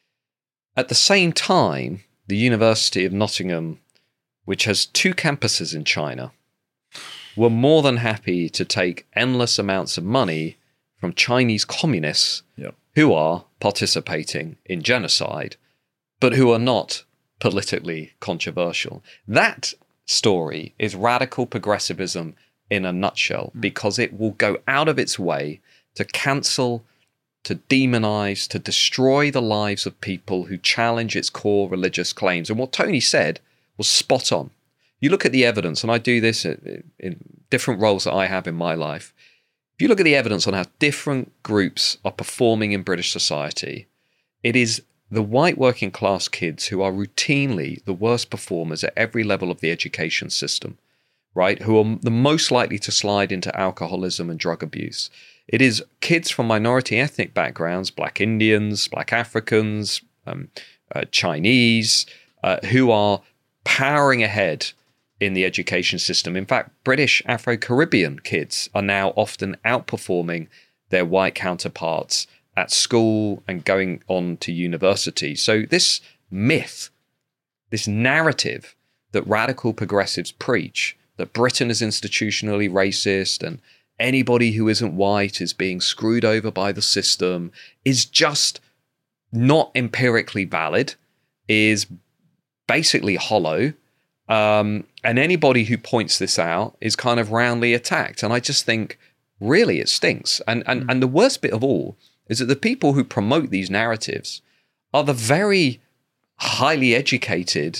At the same time, the University of Nottingham, which has two campuses in China, were more than happy to take endless amounts of money from Chinese communists yep. who are participating in genocide, but who are not politically controversial. That story is radical progressivism in a nutshell, mm. because it will go out of its way to cancel, to demonize, to destroy the lives of people who challenge its core religious claims. And what Tony said was spot on. You look at the evidence, and I do this in different roles that I have in my life. If you look at the evidence on how different groups are performing in British society, it is the white working class kids who are routinely the worst performers at every level of the education system, right, who are the most likely to slide into alcoholism and drug abuse. It is kids from minority ethnic backgrounds, Black Indians, Black Africans, um, uh, Chinese, uh, who are powering ahead in the education system. In fact, British Afro-Caribbean kids are now often outperforming their white counterparts at school and going on to university. So this myth, this narrative that radical progressives preach, that Britain is institutionally racist and anybody who isn't white is being screwed over by the system, is just not empirically valid, is basically hollow. Um, and anybody who points this out is kind of roundly attacked. And I just think, really, it stinks. And, and, mm. and the worst bit of all is that the people who promote these narratives are the very highly educated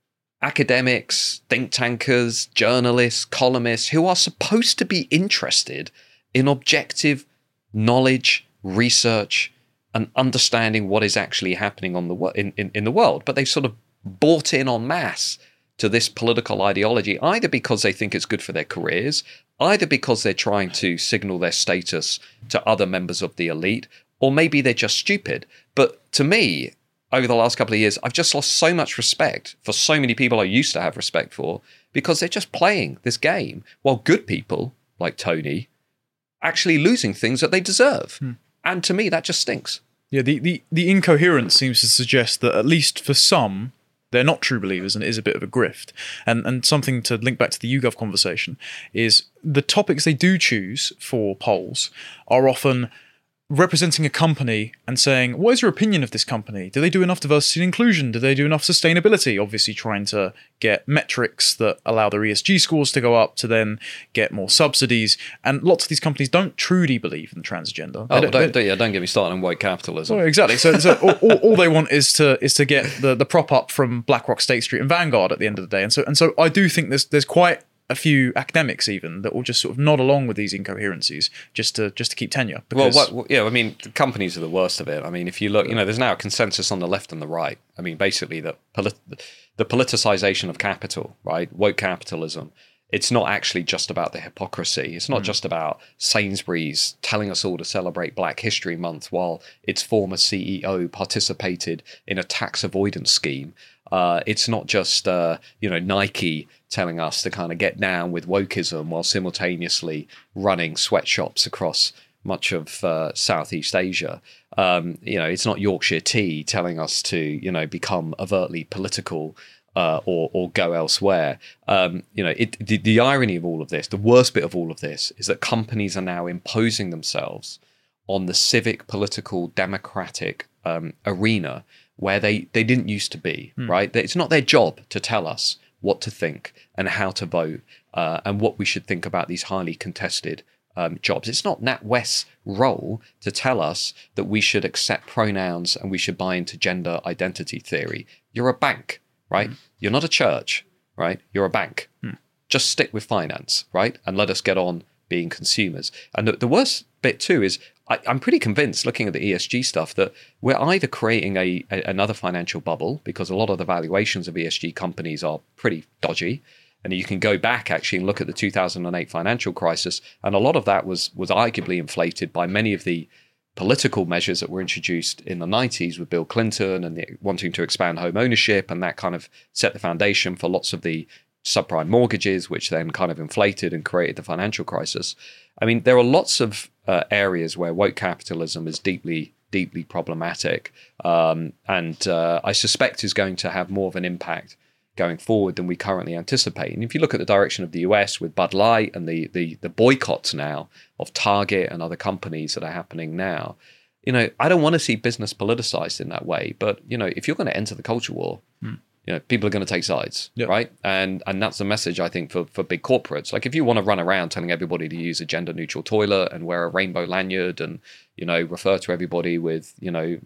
academics, think tankers, journalists, columnists who are supposed to be interested in objective knowledge, research, and understanding what is actually happening on the in, in, in the world. But they've sort of bought in en masse to this political ideology, either because they think it's good for their careers, either because they're trying to signal their status to other members of the elite, or maybe they're just stupid. But to me, over the last couple of years, I've just lost so much respect for so many people I used to have respect for, because they're just playing this game, while good people, like Tony, actually losing things that they deserve. Hmm. And to me, that just stinks. Yeah, the, the, the incoherence seems to suggest that, at least for some, they're not true believers and it is a bit of a grift. And and something to link back to the YouGov conversation is the topics they do choose for polls are often representing a company and saying, what is your opinion of this company? Do they do enough diversity and inclusion? Do they do enough sustainability? Obviously trying to get metrics that allow their E S G scores to go up to then get more subsidies. And lots of these companies don't truly believe in transgender. Oh, don't, don't, don't, yeah, don't get me started on white capitalism. Well, exactly. So, so all, all, all they want is to is to get the, the prop up from BlackRock, State Street and Vanguard at the end of the day. And so and so I do think there's there's quite a few academics even that will just sort of nod along with these incoherencies just to just to keep tenure. Because well, what, yeah, I mean, the companies are the worst of it. I mean, if you look, you know, there's now a consensus on the left and the right. I mean, basically the polit- the politicization of capital, right? Woke capitalism. It's not actually just about the hypocrisy. It's not mm. just about Sainsbury's telling us all to celebrate Black History Month while its former C E O participated in a tax avoidance scheme. Uh, it's not just, uh, you know, Nike telling us to kind of get down with wokeism while simultaneously running sweatshops across much of uh, Southeast Asia. Um, you know, it's not Yorkshire Tea telling us to, you know, become overtly political uh, or or go elsewhere. Um, you know, it, the, the irony of all of this, the worst bit of all of this, is that companies are now imposing themselves on the civic, political, democratic um, arena where they, they didn't used to be, mm. right? It's not their job to tell us what to think and how to vote uh, and what we should think about these highly contested um, jobs. It's not NatWest's role to tell us that we should accept pronouns and we should buy into gender identity theory. You're a bank, right? Mm. You're not a church, right? You're a bank. Mm. Just stick with finance, right? And let us get on being consumers. And the, the worst bit too is I, I'm pretty convinced, looking at the E S G stuff, that we're either creating a, a another financial bubble, because a lot of the valuations of E S G companies are pretty dodgy. And you can go back actually and look at the two thousand eight financial crisis, and a lot of that was was arguably inflated by many of the political measures that were introduced in the nineties with Bill Clinton and the, wanting to expand home ownership, and that kind of set the foundation for lots of the subprime mortgages, which then kind of inflated and created the financial crisis. I mean, there are lots of uh, areas where woke capitalism is deeply, deeply problematic, um, and uh, I suspect is going to have more of an impact going forward than we currently anticipate. And if you look at the direction of the U S with Bud Light and the the, the boycotts now of Target and other companies that are happening now, you know, I don't want to see business politicized in that way. But, you know, if you're going to enter the culture war, mm. you know, people are going to take sides, yep. right? And and that's the message, I think, for, for big corporates. Like, if you want to run around telling everybody to use a gender-neutral toilet and wear a rainbow lanyard and, you know, refer to everybody with, you know,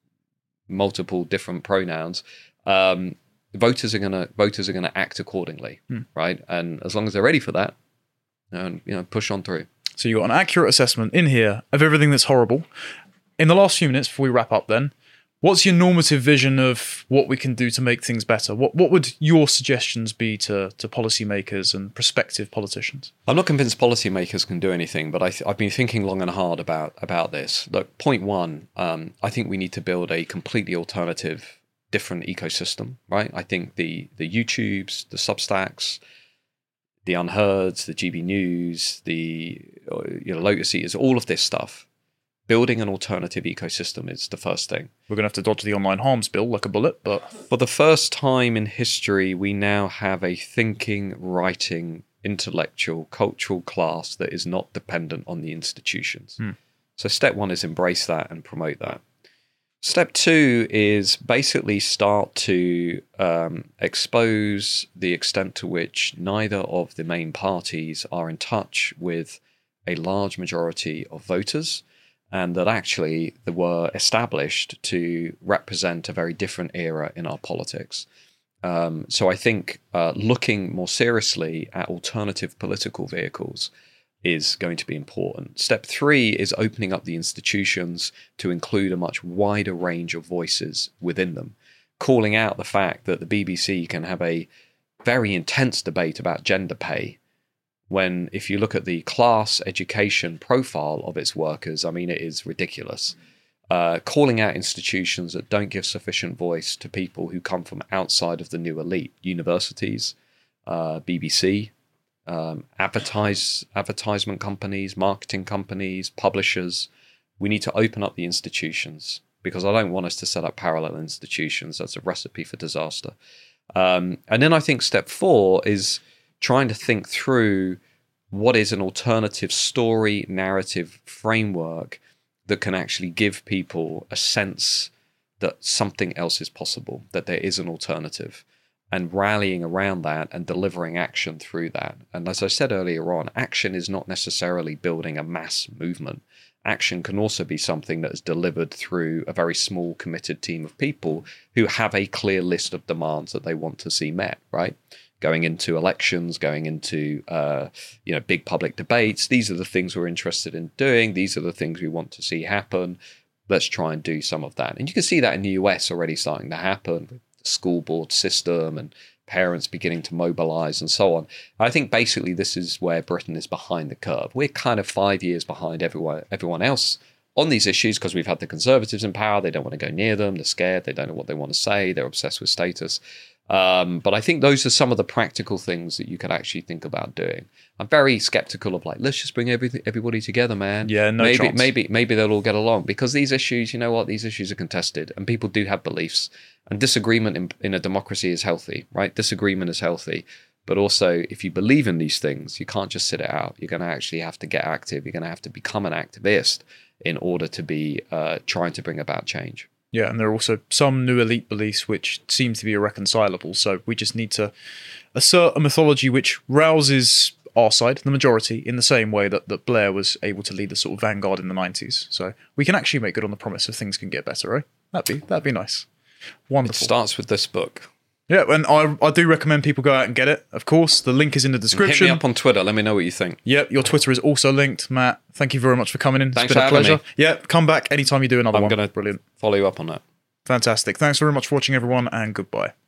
multiple different pronouns, um, voters are gonna voters are gonna act accordingly, hmm. right? And as long as they're ready for that, and you know, push on through. So you got an accurate assessment in here of everything that's horrible. In the last few minutes before we wrap up, then, What's your normative vision of what we can do to make things better? What what would your suggestions be to, to policymakers and prospective politicians? I'm not convinced policymakers can do anything, but I th- I've been thinking long and hard about, about this. Look, point one, um, I think we need to build a completely alternative, different ecosystem, right? I think the the YouTubes, the Substacks, the Unheards, the G B News, the you know, Lotus Eaters, all of this stuff, building an alternative ecosystem is the first thing. We're going to have to dodge the online harms bill like a bullet, but... For the first time in history, we now have a thinking, writing, intellectual, cultural class that is not dependent on the institutions. Hmm. So step one is embrace that and promote that. Step two is basically start to um, expose the extent to which neither of the main parties are in touch with a large majority of voters, and that actually they were established to represent a very different era in our politics. Um, so I think uh, looking more seriously at alternative political vehicles is going to be important. Step three is opening up the institutions to include a much wider range of voices within them, calling out the fact that the B B C can have a very intense debate about gender pay, when if you look at the class education profile of its workers, I mean, it is ridiculous. Uh, calling out institutions that don't give sufficient voice to people who come from outside of the new elite, universities, uh, B B C, um, advertise, advertisement companies, marketing companies, publishers. We need to open up the institutions, because I don't want us to set up parallel institutions. That's a recipe for disaster. Um, and then I think step four is trying to think through what is an alternative story, narrative framework that can actually give people a sense that something else is possible, that there is an alternative, and rallying around that and delivering action through that. And as I said earlier on, action is not necessarily building a mass movement. Action can also be something that is delivered through a very small committed team of people who have a clear list of demands that they want to see met, right? Going into elections, going into uh, you know big public debates. These are the things we're interested in doing. These are the things we want to see happen. Let's try and do some of that. And you can see that in the U S already starting to happen with the school board system and parents beginning to mobilize and so on. I think basically this is where Britain is behind the curve. We're kind of five years behind everyone, everyone else on these issues because we've had the Conservatives in power. They don't want to go near them. They're scared. They don't know what they want to say. They're obsessed with status. Um, but I think those are some of the practical things that you could actually think about doing. I'm very skeptical of like, let's just bring everything, everybody together, man. Yeah, no maybe, chance. maybe, maybe they'll all get along, because these issues, you know what, these issues are contested and people do have beliefs, and disagreement in, in a democracy is healthy, right? Disagreement is healthy. But also, if you believe in these things, you can't just sit it out. You're going to actually have to get active. You're going to have to become an activist in order to be uh, trying to bring about change. Yeah, and there are also some new elite beliefs which seem to be irreconcilable. So we just need to assert a mythology which rouses our side, the majority, in the same way that, that Blair was able to lead the sort of vanguard in the nineties. So we can actually make good on the promise of things can get better, right? That'd be that'd be nice. Wonderful. It starts with this book. Yeah, and I I do recommend people go out and get it. Of course, the link is in the description. Hit me up on Twitter. Let me know what you think. Yep, your Twitter is also linked. Matt, thank you very much for coming in. Thanks it's been for a pleasure. having me. Yeah, come back anytime you do another I'm one. gonna Brilliant. Follow you up on that. Fantastic. Thanks very much for watching, everyone, and goodbye.